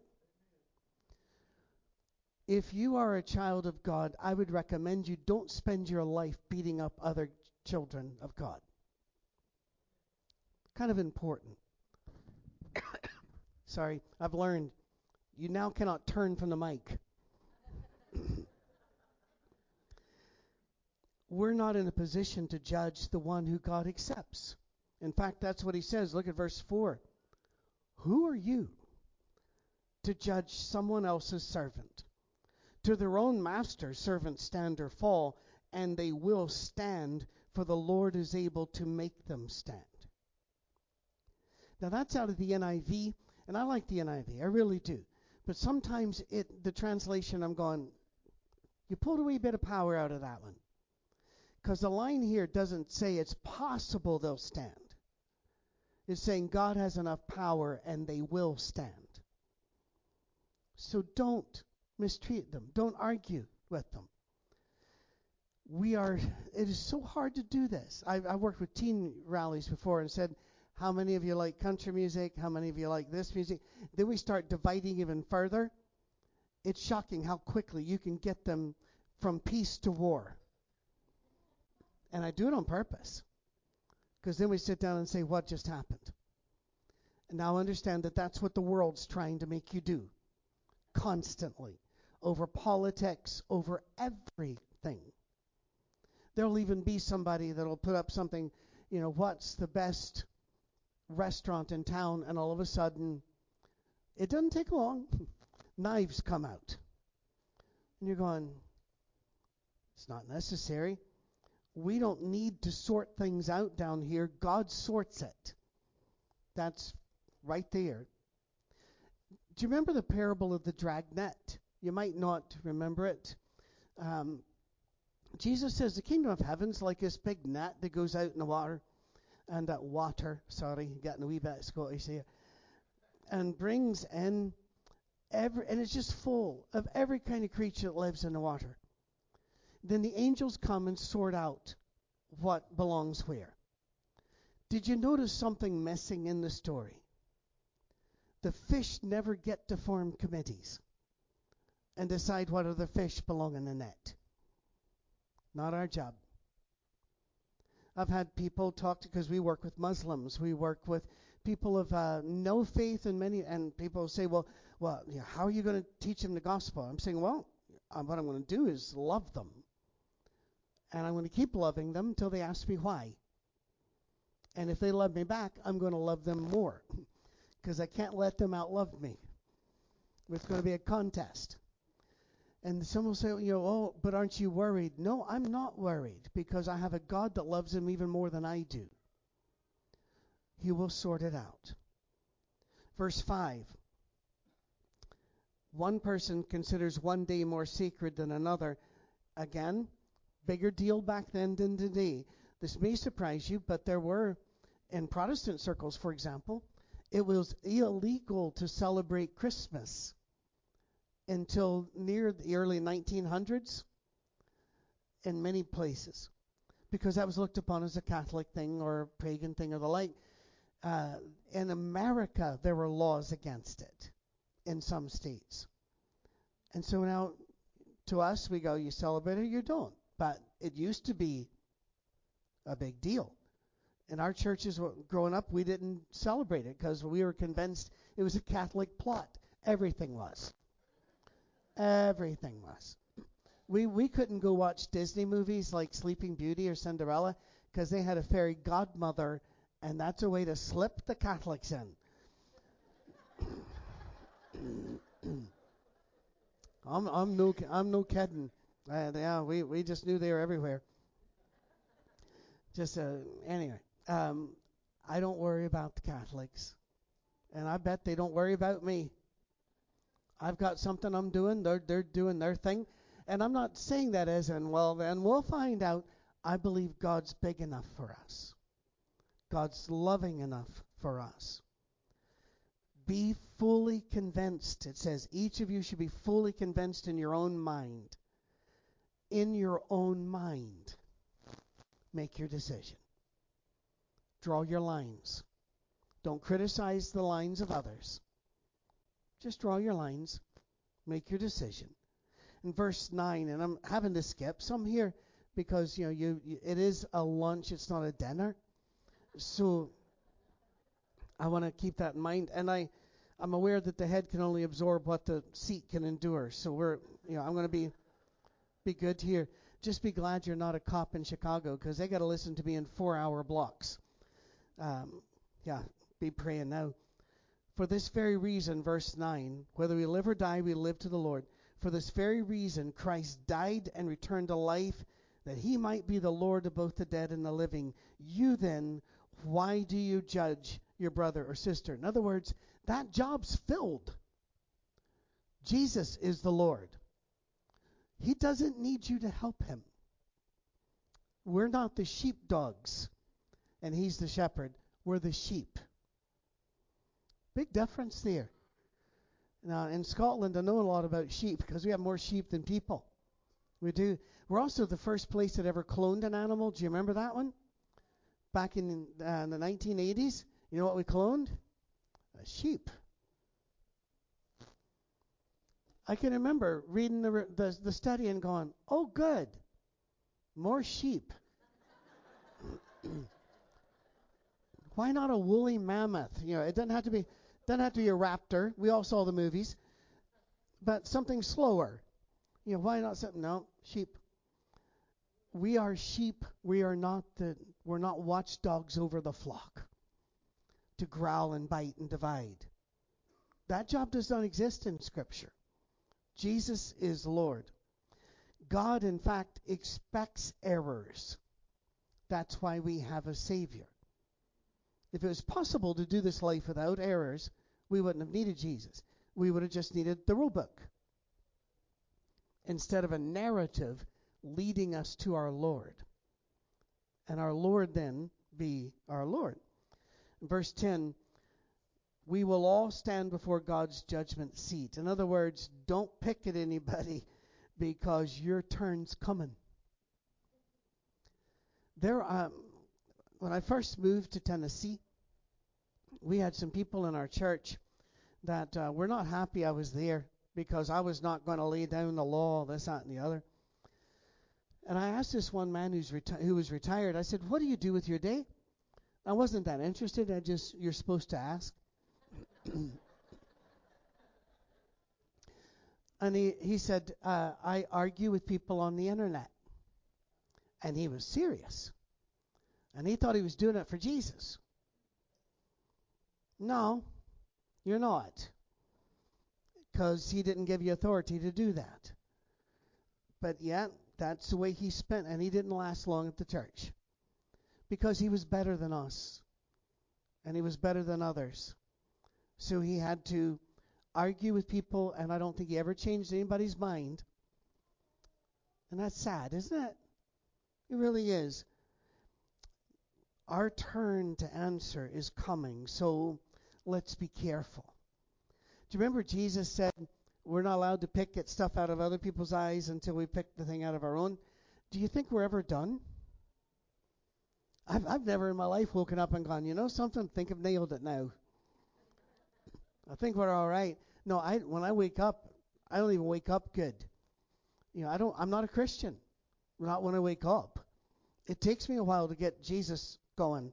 Speaker 7: If you are a child of God, I would recommend you don't spend your life beating up other children of God. Kind of important. Sorry, I've learned. You now cannot turn from the mic. We're not in a position to judge the one who God accepts. In fact, that's what he says. Look at verse 4. Who are you to judge someone else's servant? To their own master, servants stand or fall, and they will stand, for the Lord is able to make them stand. Now that's out of the NIV, and I like the NIV, I really do. But sometimes the translation, I'm going, you pulled a wee bit of power out of that one. Because the line here doesn't say it's possible they'll stand. It's saying God has enough power and they will stand. So don't mistreat them. Don't argue with them. It is so hard to do this. I worked with teen rallies before and said, how many of you like country music? How many of you like this music? Then we start dividing even further. It's shocking how quickly you can get them from peace to war. And I do it on purpose. Because then we sit down and say, what just happened? And now understand that that's what the world's trying to make you do. Constantly. Over politics, over everything. There'll even be somebody that'll put up something, what's the best restaurant in town? And all of a sudden, it doesn't take long. Knives come out. And you're going, it's not necessary. We don't need to sort things out down here. God sorts it. That's right there. Do you remember the parable of the dragnet? You might not remember it. Jesus says the kingdom of heaven's like this big net that goes out in the water. And that getting a wee bit Scottish here. And brings in and it's just full of every kind of creature that lives in the water. Then the angels come and sort out what belongs where. Did you notice something missing in the story? The fish never get to form committees and decide what other fish belong in the net. Not our job. I've had people talk to, because we work with Muslims, we work with people of no faith and people say, well, how are you going to teach them the gospel? I'm saying, what I'm going to do is love them. And I'm going to keep loving them until they ask me why. And if they love me back, I'm going to love them more. Because I can't let them outlove me. It's going to be a contest. And some will say, oh, but aren't you worried? No, I'm not worried, because I have a God that loves him even more than I do. He will sort it out. Verse 5. One person considers one day more sacred than another. Again, bigger deal back then than today. This may surprise you, but there were, in Protestant circles, for example, it was illegal to celebrate Christmas until near the early 1900s in many places, because that was looked upon as a Catholic thing or a pagan thing or the like. In America, there were laws against it in some states. And so now, to us, we go, you celebrate it or you don't. But it used to be a big deal. In our churches, growing up, we didn't celebrate it because we were convinced it was a Catholic plot. Everything was. Everything was. We couldn't go watch Disney movies like Sleeping Beauty or Cinderella because they had a fairy godmother, and that's a way to slip the Catholics in. I'm no kidding. Yeah, we just knew they were everywhere. Anyway, I don't worry about the Catholics, and I bet they don't worry about me. I've got something I'm doing. They're doing their thing, and I'm not saying that as in, well, then we'll find out. I believe God's big enough for us. God's loving enough for us. Be fully convinced. It says each of you should be fully convinced in your own mind. In your own mind. Make your decision. Draw your lines. Don't criticize the lines of others. Just draw your lines. Make your decision. In verse 9, and I'm having to skip some here because it is a lunch, it's not a dinner. So I want to keep that in mind, and I'm aware that the head can only absorb what the seat can endure. So I'm going to be good here. Just be glad you're not a cop in Chicago, because they got to listen to me in 4-hour blocks. Be praying now. For this very reason, verse 9, whether we live or die, we live to the Lord. For this very reason, Christ died and returned to life, that he might be the Lord of both the dead and the living. You then, why do you judge your brother or sister? In other words, that job's filled. Jesus is the Lord. He doesn't need you to help him. We're not the sheepdogs, and he's the shepherd. We're the sheep. Big difference there. Now, in Scotland, I know a lot about sheep because we have more sheep than people. We do. We're also the first place that ever cloned an animal. Do you remember that one? Back in the 1980s, you know what we cloned? A sheep. I can remember reading the study and going, oh, good, more sheep. Why not a woolly mammoth? It doesn't have to be a raptor. We all saw the movies, but something slower. Why not something? No, sheep. We are sheep. We're not watchdogs over the flock to growl and bite and divide. That job does not exist in Scripture. Jesus is Lord. God, in fact, expects errors. That's why we have a Savior. If it was possible to do this life without errors, we wouldn't have needed Jesus. We would have just needed the rule book instead of a narrative leading us to our Lord. And our Lord then be our Lord. Verse 10, we will all stand before God's judgment seat. In other words, don't pick at anybody because your turn's coming. When I first moved to Tennessee, we had some people in our church that were not happy I was there because I was not going to lay down the law, this, that, and the other. And I asked this one man who was retired, I said, what do you do with your day? I wasn't that interested. You're supposed to ask. And he said, I argue with people on the internet. And he was serious. And he thought he was doing it for Jesus. No, you're not. Because he didn't give you authority to do that. But yet, that's the way he spent, and he didn't last long at the church because he was better than us, and he was better than others. So he had to argue with people, and I don't think he ever changed anybody's mind. And that's sad, isn't it? It really is. Our turn to answer is coming, so let's be careful. Do you remember Jesus said we're not allowed to pick at stuff out of other people's eyes until we pick the thing out of our own? Do you think we're ever done? I've never in my life woken up and gone, you know something? I think I've nailed it now. I think we're all right. No, when I wake up, I don't even wake up good. You know, I'm not a Christian. Not when I wake up. It takes me a while to get Jesus going.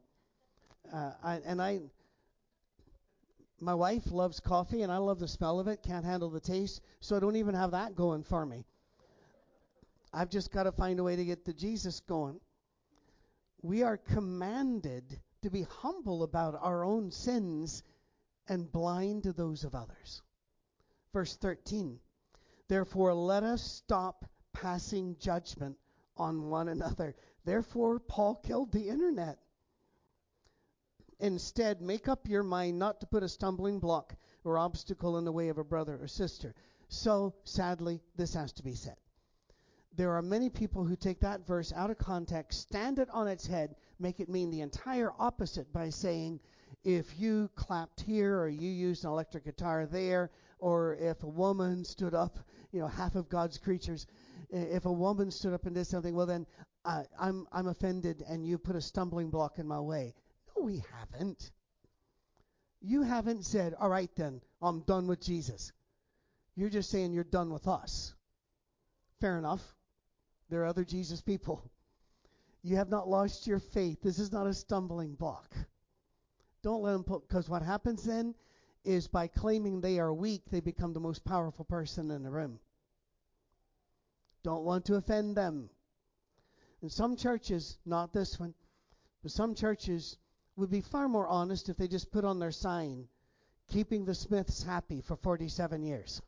Speaker 7: My wife loves coffee, and I love the smell of it. Can't handle the taste, so I don't even have that going for me. I've just got to find a way to get the Jesus going. We are commanded to be humble about our own sins and blind to those of others. Verse 13. Therefore, let us stop passing judgment on one another. Therefore, Paul killed the internet. Instead, make up your mind not to put a stumbling block or obstacle in the way of a brother or sister. So, sadly, this has to be said. There are many people who take that verse out of context, stand it on its head, make it mean the entire opposite by saying, if you clapped here or you used an electric guitar there, or if a woman stood up, you know, half of God's creatures, if a woman stood up and did something, well then I'm offended and you put a stumbling block in my way. No, we haven't. You haven't said, all right then, I'm done with Jesus. You're just saying you're done with us. Fair enough. There are other Jesus people. You have not lost your faith. This is not a stumbling block. Don't let them put, because what happens then is by claiming they are weak, they become the most powerful person in the room. Don't want to offend them. And some churches, not this one, but some churches would be far more honest if they just put on their sign, keeping the Smiths happy for 47 years.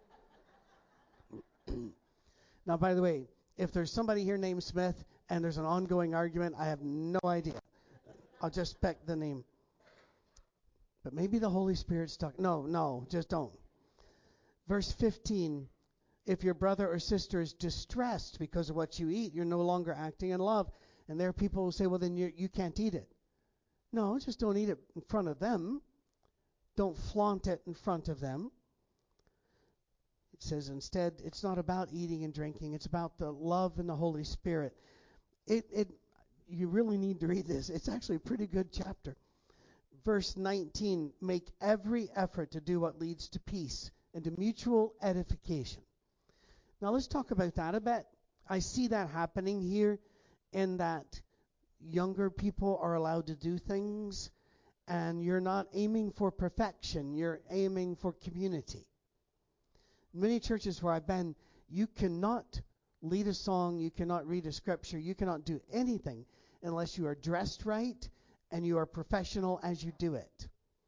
Speaker 7: Now, by the way, if there's somebody here named Smith and there's an ongoing argument, I have no idea. I'll just pick the name. But maybe the Holy Spirit's stuck. No, just don't. Verse 15, if your brother or sister is distressed because of what you eat, you're no longer acting in love. And there are people who say, well, then you can't eat it. No, just don't eat it in front of them. Don't flaunt it in front of them. It says instead, it's not about eating and drinking. It's about the love and the Holy Spirit. You really need to read this. It's actually a pretty good chapter. Verse 19, make every effort to do what leads to peace and to mutual edification. Now let's talk about that a bit. I see that happening here in that younger people are allowed to do things, and you're not aiming for perfection. You're aiming for community. Many churches where I've been, you cannot lead a song, you cannot read a scripture, you cannot do anything unless you are dressed right and you are professional as you do it.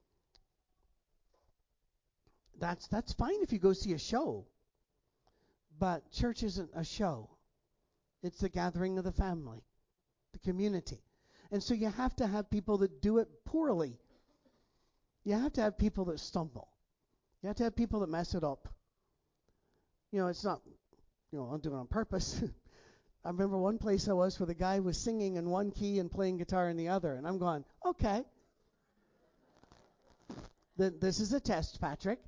Speaker 7: That's fine if you go see a show, but church isn't a show. It's the gathering of the family, the community. And so you have to have people that do it poorly. You have to have people that stumble. You have to have people that mess it up. You know, it's not, I'm doing it on purpose. I remember one place I was where the guy was singing in one key and playing guitar in the other. And I'm going, okay. This is a test, Patrick.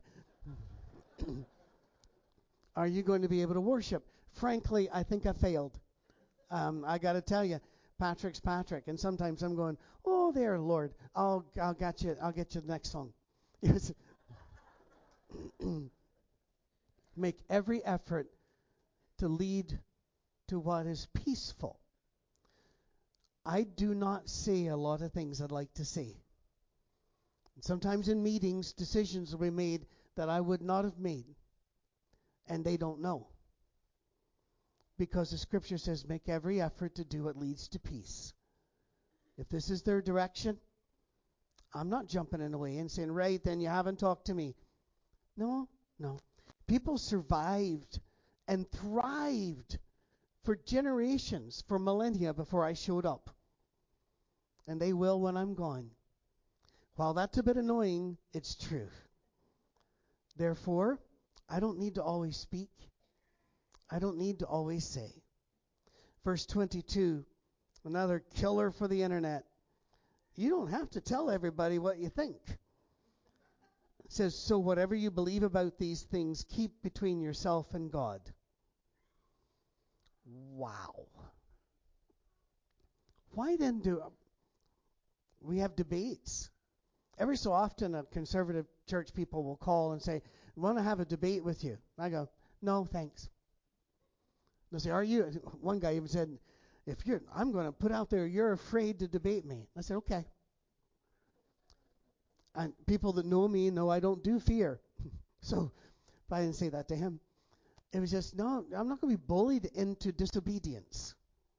Speaker 7: Are you going to be able to worship? Frankly, I think I failed. I got to tell you, Patrick's Patrick. And sometimes I'm going, oh, there, Lord. I'll get you the next song. Yes. Make every effort to lead to what is peaceful. I do not say a lot of things I'd like to say. Sometimes in meetings, decisions will be made that I would not have made, and they don't know. Because the scripture says, make every effort to do what leads to peace. If this is their direction, I'm not jumping in the way and saying, right, then you haven't talked to me. No. People survived and thrived for generations, for millennia before I showed up. And they will when I'm gone. While that's a bit annoying, it's true. Therefore, I don't need to always speak. I don't need to always say. Verse 22, another killer for the internet. You don't have to tell everybody what you think. It says, so whatever you believe about these things, keep between yourself and God. Wow. Why then do we have debates? Every so often, a conservative church people will call and say, I want to have a debate with you. I go, no, thanks. They'll say, are you? One guy even said, I'm going to put out there, you're afraid to debate me. I said, okay. And people that know me know I don't do fear. So if I didn't say that to him, it was just, no, I'm not going to be bullied into disobedience.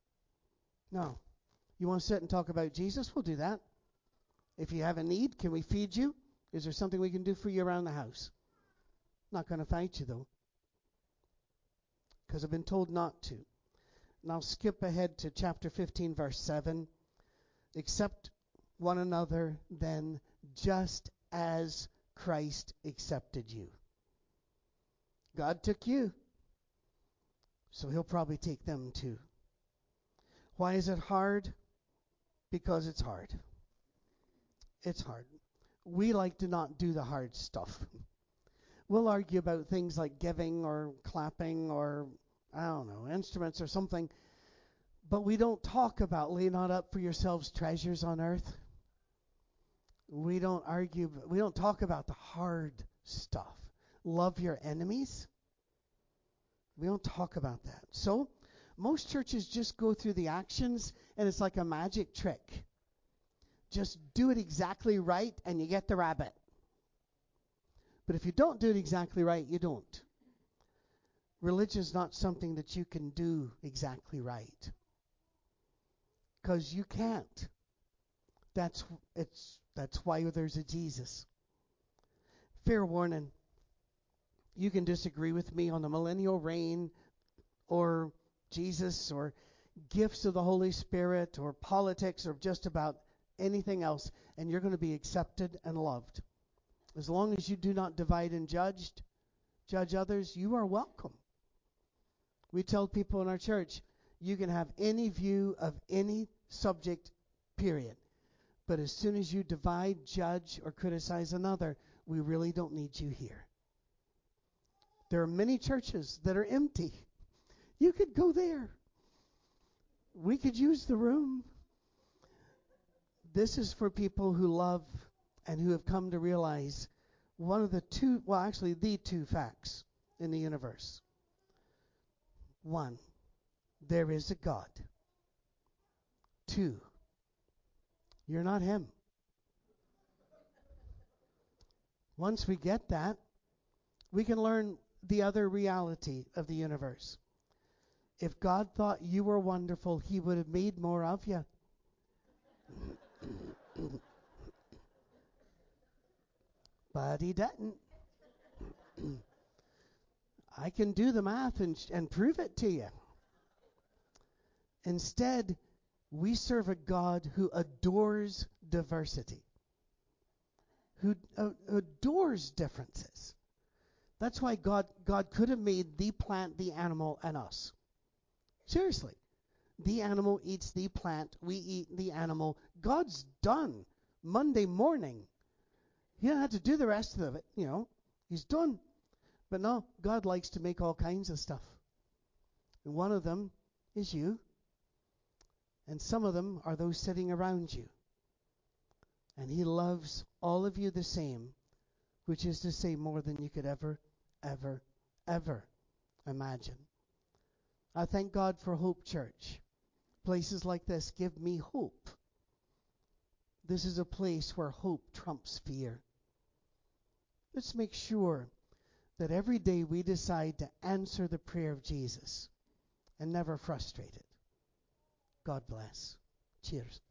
Speaker 7: No. You want to sit and talk about Jesus? We'll do that. If you have a need, can we feed you? Is there something we can do for you around the house? Not going to fight you, though, because I've been told not to. And I'll skip ahead to chapter 15, verse 7. Accept one another then, just as Christ accepted you. God took you, so he'll probably take them too. Why is it hard? Because it's hard. It's hard. We like to not do the hard stuff. We'll argue about things like giving or clapping or, I don't know, instruments or something. But we don't talk about lay not up for yourselves treasures on earth. We don't argue, we don't talk about the hard stuff. Love your enemies. We don't talk about that. So, most churches just go through the actions and it's like a magic trick. Just do it exactly right and you get the rabbit. But if you don't do it exactly right, you don't. Religion is not something that you can do exactly right. Because you can't. That's why there's a Jesus. Fair warning. You can disagree with me on the millennial reign or Jesus or gifts of the Holy Spirit or politics or just about anything else, and you're going to be accepted and loved. As long as you do not divide and judge others, you are welcome. We tell people in our church, you can have any view of any subject, period. But as soon as you divide, judge, or criticize another, we really don't need you here. There are many churches that are empty. You could go there. We could use the room. This is for people who love and who have come to realize the two facts in the universe. One, there is a God. Two, you're not him. Once we get that, we can learn the other reality of the universe. If God thought you were wonderful, he would have made more of you. But he didn't. I can do the math and prove it to you. Instead, we serve a God who adores diversity, who adores differences. That's why God could have made the plant, the animal, and us. Seriously. The animal eats the plant. We eat the animal. God's done Monday morning. He don't have to do the rest of it, He's done. But no, God likes to make all kinds of stuff. And one of them is you. And some of them are those sitting around you. And he loves all of you the same, which is to say more than you could ever, ever, ever imagine. I thank God for Hope Church. Places like this give me hope. This is a place where hope trumps fear. Let's make sure that every day we decide to answer the prayer of Jesus and never frustrate it. God bless. Cheers.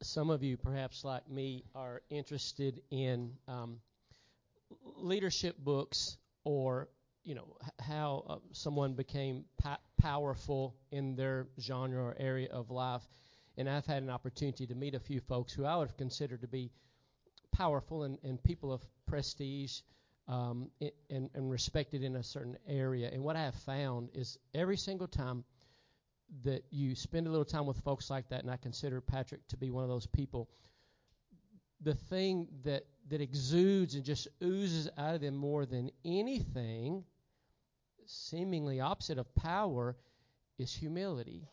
Speaker 1: some of you, perhaps like me, are interested in leadership books, or how someone became powerful in their genre or area of life. And I've had an opportunity to meet a few folks who I would have considered to be powerful and people of prestige, and respected in a certain area. And what I have found is every single time that you spend a little time with folks like that, and I consider Patrick to be one of those people, the thing that exudes and just oozes out of them more than anything, seemingly opposite of power, is humility.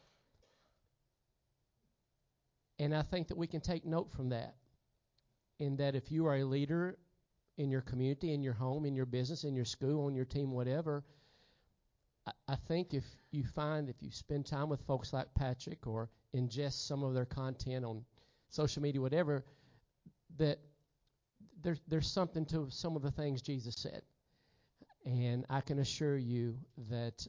Speaker 1: And I think that we can take note from that, in that if you are a leader in your community, in your home, in your business, in your school, on your team, whatever, I think if you spend time with folks like Patrick or ingest some of their content on social media, whatever, that there's something to some of the things Jesus said. And I can assure you that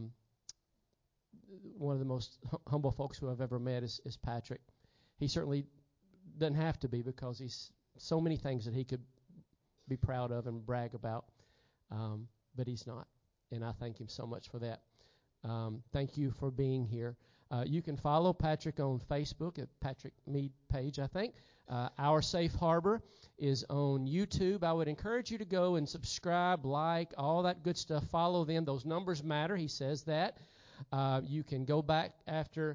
Speaker 1: one of the most humble folks who I've ever met is Patrick. He certainly doesn't have to be, because he's so many things that he could be proud of and brag about, but he's not. And I thank him so much for that. Thank you for being here. You can follow Patrick on Facebook at Patrick Mead page, I think. Our Safe Harbor is on YouTube. I would encourage you to go and subscribe, like, all that good stuff. Follow them. Those numbers matter. He says that. You can go back after,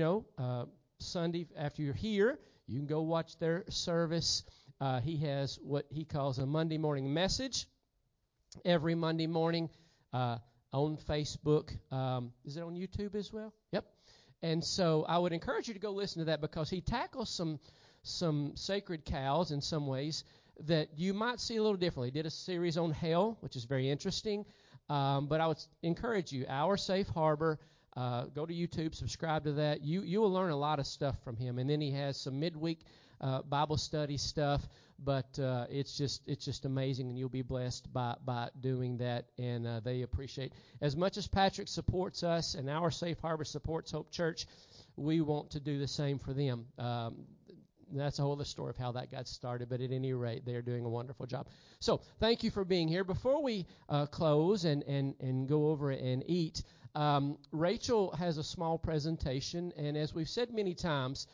Speaker 1: Sunday, after you're here. You can go watch their service. He has what he calls a Monday morning message every Monday morning on Facebook. Is it on YouTube as well? Yep. And so I would encourage you to go listen to that, because he tackles some sacred cows in some ways that you might see a little differently. He did a series on hell, which is very interesting. But I would encourage you, Our Safe Harbor, go to YouTube, subscribe to that. You will learn a lot of stuff from him. And then he has some midweek Bible study stuff, but it's just amazing, and you'll be blessed by doing that. And they appreciate, as much as Patrick supports us and Our Safe Harbor supports Hope Church, we want to do the same for them. That's a whole other story of how that got started, but at any rate, they're doing a wonderful job. So thank you for being here. Before we close and go over and eat, Rachel has a small presentation, and as we've said many times,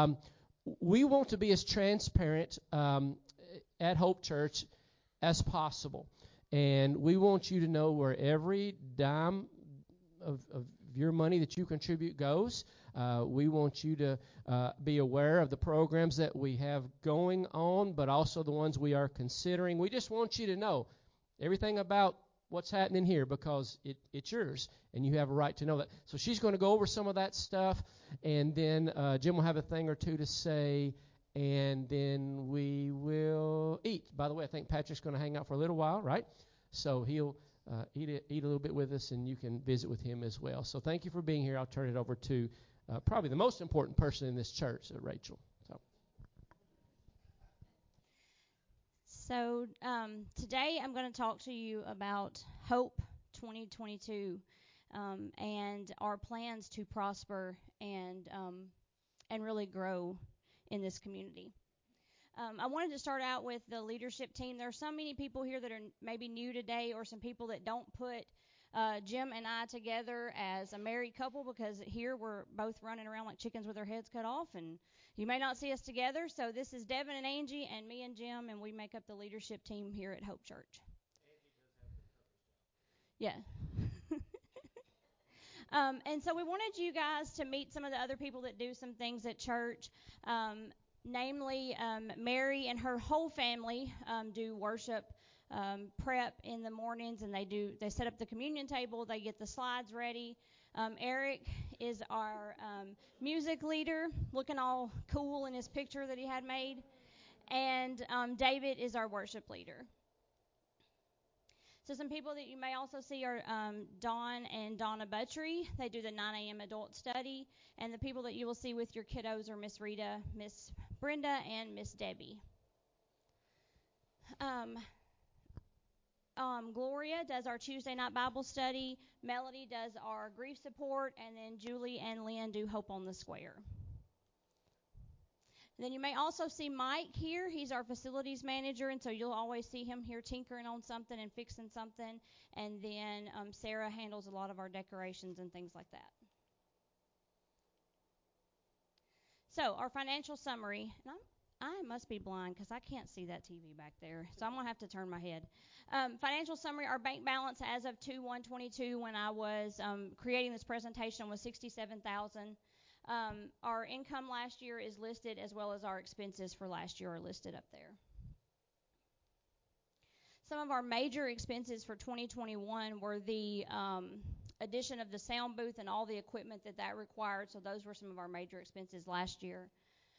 Speaker 1: we want to be as transparent at Hope Church as possible. And we want you to know where every dime of your money that you contribute goes. We want you to be aware of the programs that we have going on, but also the ones we are considering. We just want you to know everything about what's happening here, because it's yours, and you have a right to know that. So she's going to go over some of that stuff, and then Jim will have a thing or two to say, and then we will eat. By the way, I think Patrick's going to hang out for a little while, right? So he'll eat a little bit with us, and you can visit with him as well. So thank you for being here. I'll turn it over to probably the most important person in this church, Rachel.
Speaker 3: So today I'm going to talk to you about Hope 2022 and our plans to prosper and really grow in this community. I wanted to start out with the leadership team. There are so many people here that are maybe new today, or some people that don't put Jim and I together as a married couple, because here we're both running around like chickens with our heads cut off, and you may not see us together. So this is Devin and Angie and me and Jim, and we make up the leadership team here at Hope Church. Yeah. And so we wanted you guys to meet some of the other people that do some things at church. Namely, Mary and her whole family do worship prep in the mornings, and they set up the communion table, they get the slides ready. Eric is our music leader, looking all cool in his picture that he had made, and David is our worship leader. So some people that you may also see are Dawn and Donna Buttrey. They do the 9 a.m. adult study. And the people that you will see with your kiddos are Miss Rita, Miss Brenda, and Miss Debbie. Gloria does our Tuesday night Bible study. Melody does our grief support. And then Julie and Lynn do Hope on the Square.
Speaker 8: Then you may also see Mike here. He's our facilities manager, and so you'll always see him here tinkering on something and fixing something. And then Sarah handles a lot of our decorations and things like that. So our financial summary, and I must be blind because I can't see that TV back there, so I'm going to have to turn my head. Financial summary, our bank balance as of 2/1/22 when I was creating this presentation was $67,000. Our income last year is listed, as well as our expenses for last year are listed up there. Some of our major expenses for 2021 were the addition of the sound booth and all the equipment that required, so those were some of our major expenses last year.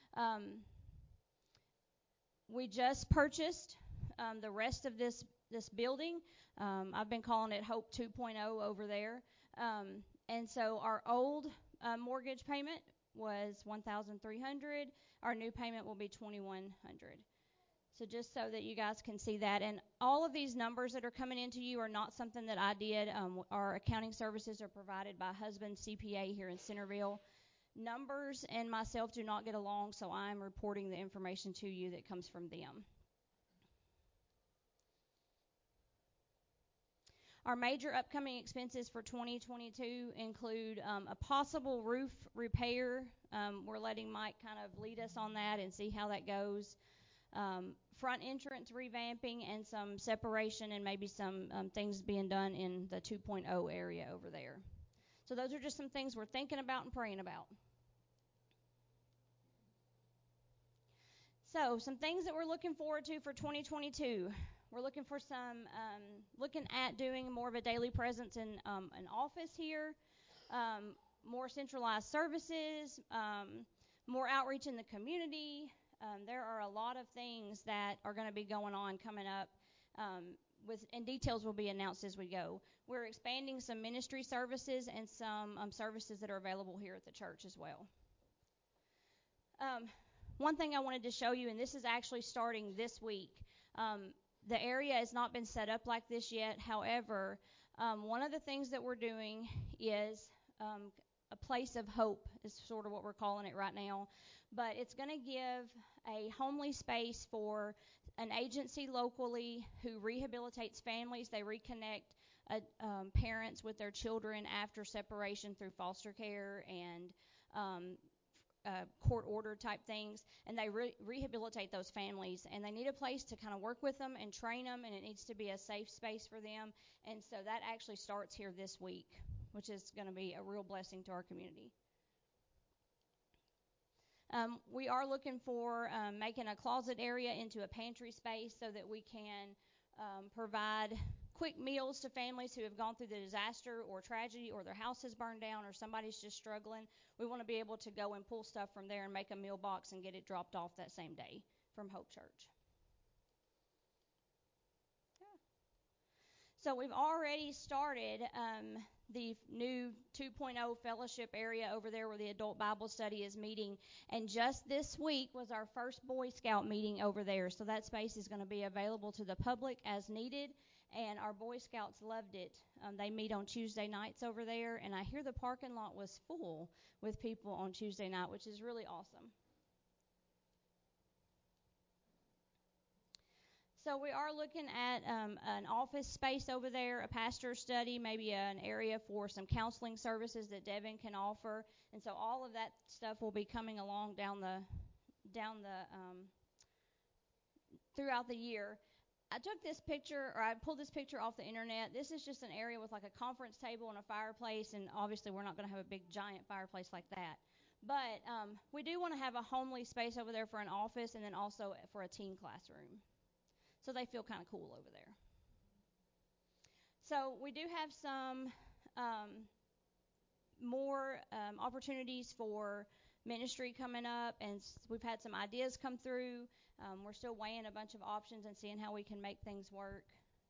Speaker 8: We just purchased the rest of this building. I've been calling it Hope 2.0 over there. And so our old mortgage payment was $1,300. Our new payment will be $2,100. So just so that you guys can see that. And all of these numbers that are coming into you are not something that I did. Our accounting services are provided by Husband CPA here in Centerville. Numbers and myself do not get along, so I'm reporting the information to you that comes from them. Our major upcoming expenses for 2022 include a possible roof repair. We're letting Mike kind of lead us on that and see how that goes. Front entrance revamping and some separation and maybe some things being done in the 2.0 area over there. So those are just some things we're thinking about and praying about. So some things that we're looking forward to for 2022. We're looking for looking at doing more of a daily presence in an office here, more centralized services, more outreach in the community. There are a lot of things that are going to be going on coming up, and details will be announced as we go. We're expanding some ministry services and some services that are available here at the church as well. One thing I wanted to show you, and this is actually starting this week. The area has not been set up like this yet. However, one of the things that we're doing is a place of hope is sort of what we're calling it right now. But it's going to give a homely space for an agency locally who rehabilitates families. They reconnect parents with their children after separation through foster care and court order type things, and they rehabilitate those families, and they need a place to kind of work with them and train them, and it needs to be a safe space for them. And so that actually starts here this week, which is going to be a real blessing to our community. We are looking for making a closet area into a pantry space so that we can provide quick meals to families who have gone through the disaster or tragedy, or their house has burned down, or somebody's just struggling. We want to be able to go and pull stuff from there and make a meal box and get it dropped off that same day from Hope Church. Yeah. So we've already started the new 2.0 fellowship area over there where the adult Bible study is meeting. And just this week was our first Boy Scout meeting over there. So that space is going to be available to the public as needed. And our Boy Scouts loved it. They meet on Tuesday nights over there. And I hear the parking lot was full with people on Tuesday night, which is really awesome. So we are looking at an office space over there, a pastor's study, maybe an area for some counseling services that Devin can offer. And so all of that stuff will be coming along throughout the year. I took this picture, or I pulled this picture off the internet. This is just an area with like a conference table and a fireplace, and obviously we're not going to have a big giant fireplace like that. But we do want to have a homely space over there for an office, and then also for a teen classroom. So they feel kind of cool over there. So we do have some more opportunities for ministry coming up, and we've had some ideas come through. We're still weighing a bunch of options and seeing how we can make things work.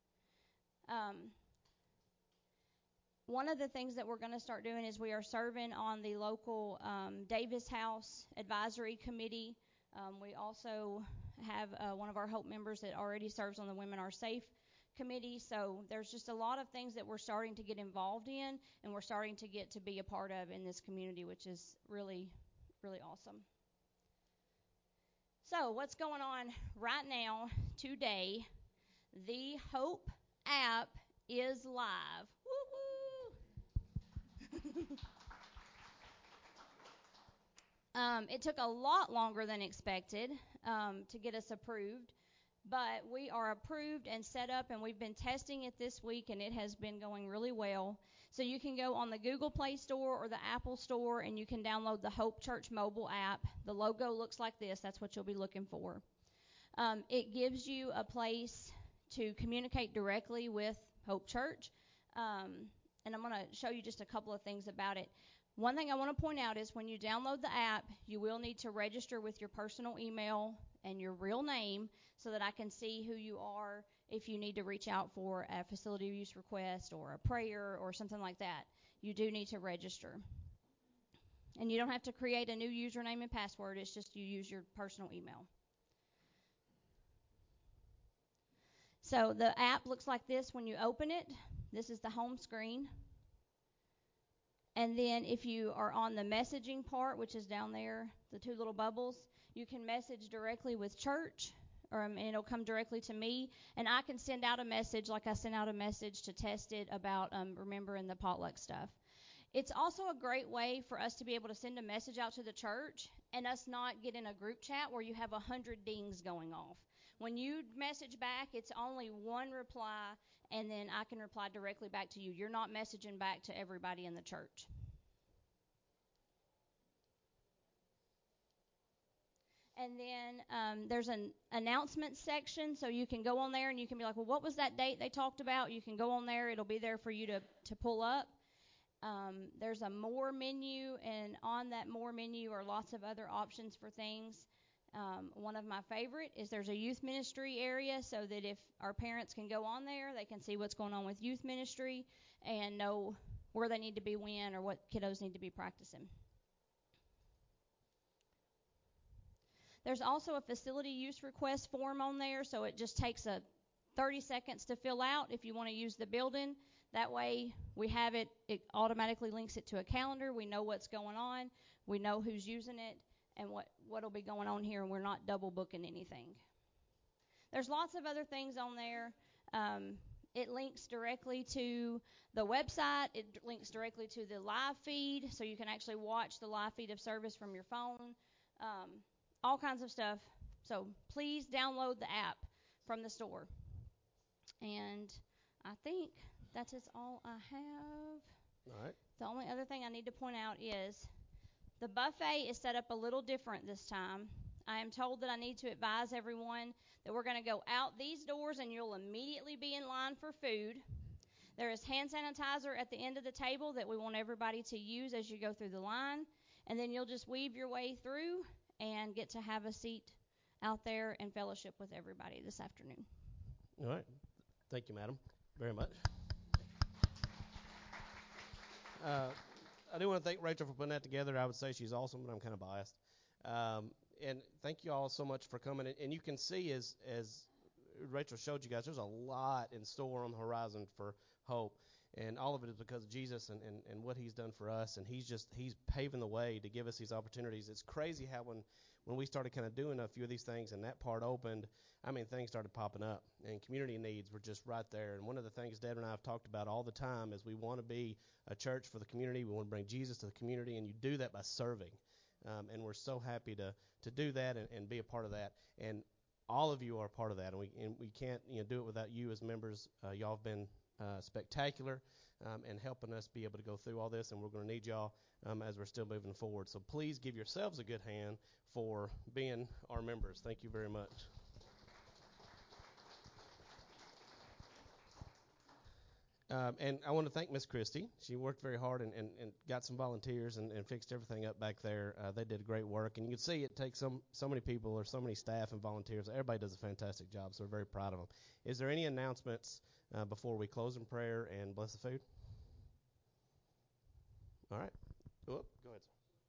Speaker 8: One of the things that we're going to start doing is we are serving on the local Davis House Advisory Committee. We also have one of our Hope members that already serves on the Women Are Safe committee. So there's just a lot of things that we're starting to get involved in, and we're starting to get to be a part of in this community, which is really, really awesome. So, what's going on right now, today? The Hope app is live. Woo woo! It took a lot longer than expected to get us approved, but we are approved and set up, and we've been testing it this week, and it has been going really well. So you can go on the Google Play Store or the Apple Store, and you can download the Hope Church mobile app. The logo looks like this. That's what you'll be looking for. It gives you a place to communicate directly with Hope Church, and I'm going to show you just a couple of things about it. One thing I want to point out is when you download the app, you will need to register with your personal email and your real name so that I can see who you are if you need to reach out for a facility use request or a prayer or something like that. You do need to register. And you don't have to create a new username and password. It's just you use your personal email. So the app looks like this when you open it. This is the home screen. And then if you are on the messaging part, which is down there, the two little bubbles, you can message directly with church, and it'll come directly to me. And I can send out a message like I sent out a message to Test It about remembering the potluck stuff. It's also a great way for us to be able to send a message out to the church and us not get in a group chat where you have 100 dings going off. When you message back, it's only one reply, and then I can reply directly back to you. You're not messaging back to everybody in the church. And then there's an announcement section, so you can go on there and you can be like, well, what was that date they talked about? You can go on there. It'll be there for you to pull up. There's a more menu, and on that more menu are lots of other options for things. One of my favorite is there's a youth ministry area, so that if our parents can go on there, they can see what's going on with youth ministry and know where they need to be when or what kiddos need to be practicing. There's also a facility use request form on there, so it just takes 30 seconds to fill out if you want to use the building. That way we have it automatically links it to a calendar. We know what's going on. We know who's using it and what'll be going on here, and we're not double booking anything. There's lots of other things on there. It links directly to the website. It links directly to the live feed, so you can actually watch the live feed of service from your phone. All kinds of stuff. So please download the app from the store. And I think that is all I have.
Speaker 9: All right.
Speaker 8: The only other thing I need to point out is the buffet is set up a little different this time. I am told that I need to advise everyone that we're going to go out these doors and you'll immediately be in line for food. There is hand sanitizer at the end of the table that we want everybody to use as you go through the line. And then you'll just weave your way through and get to have a seat out there and fellowship with everybody this afternoon.
Speaker 9: All right. Thank you, madam, very much. I do want to thank Rachel for putting that together. I would say she's awesome, but I'm kind of biased. And thank you all so much for coming. And you can see, as Rachel showed you guys, there's a lot in store on the horizon for Hope. And all of it is because of Jesus and what he's done for us. And he's paving the way to give us these opportunities. It's crazy how when we started kind of doing a few of these things and that part opened, I mean, things started popping up. And community needs were just right there. And one of the things Deb and I have talked about all the time is we want to be a church for the community. We want to bring Jesus to the community. And you do that by serving. And we're so happy to do that and be a part of that. And all of you are a part of that. And we can't do it without you as members. Y'all have been spectacular and helping us be able to go through all this, and we're going to need y'all as we're still moving forward. So please give yourselves a good hand for being our members. Thank you very much. And I want to thank Miss Christie. She worked very hard and got some volunteers and fixed everything up back there. They did great work, and you can see it takes so many people or so many staff and volunteers. Everybody does a fantastic job, so we're very proud of them. Is there any announcements before we close in prayer and bless the food? All right. Go ahead, sir.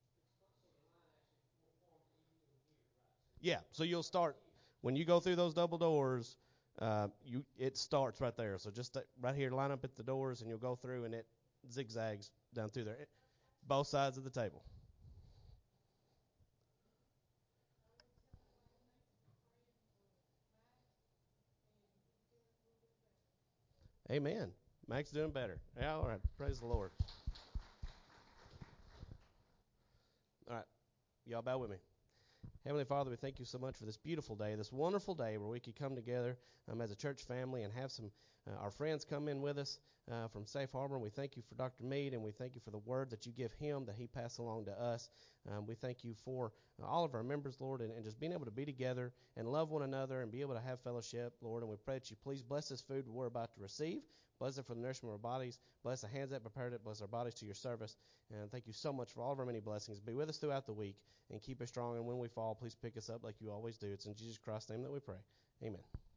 Speaker 9: Yeah, so you'll start, when you go through those double doors, it starts right there. So just right here, line up at the doors, and you'll go through, and it zigzags down through there, both sides of the table. Amen. Mac's doing better. Yeah, all right. Praise the Lord. All right. Y'all bow with me. Heavenly Father, we thank you so much for this beautiful day, this wonderful day where we could come together as a church family and have some our friends come in with us from Safe Harbor. And we thank you for Dr. Mead, and we thank you for the word that you give him, that he passed along to us. We thank you for all of our members, Lord, and just being able to be together and love one another and be able to have fellowship, Lord. And we pray that you please bless this food we're about to receive. Bless it for the nourishment of our bodies. Bless the hands that prepared it. Bless our bodies to your service. And thank you so much for all of our many blessings. Be with us throughout the week and keep us strong. And when we fall, please pick us up like you always do. It's in Jesus Christ's name that we pray. Amen.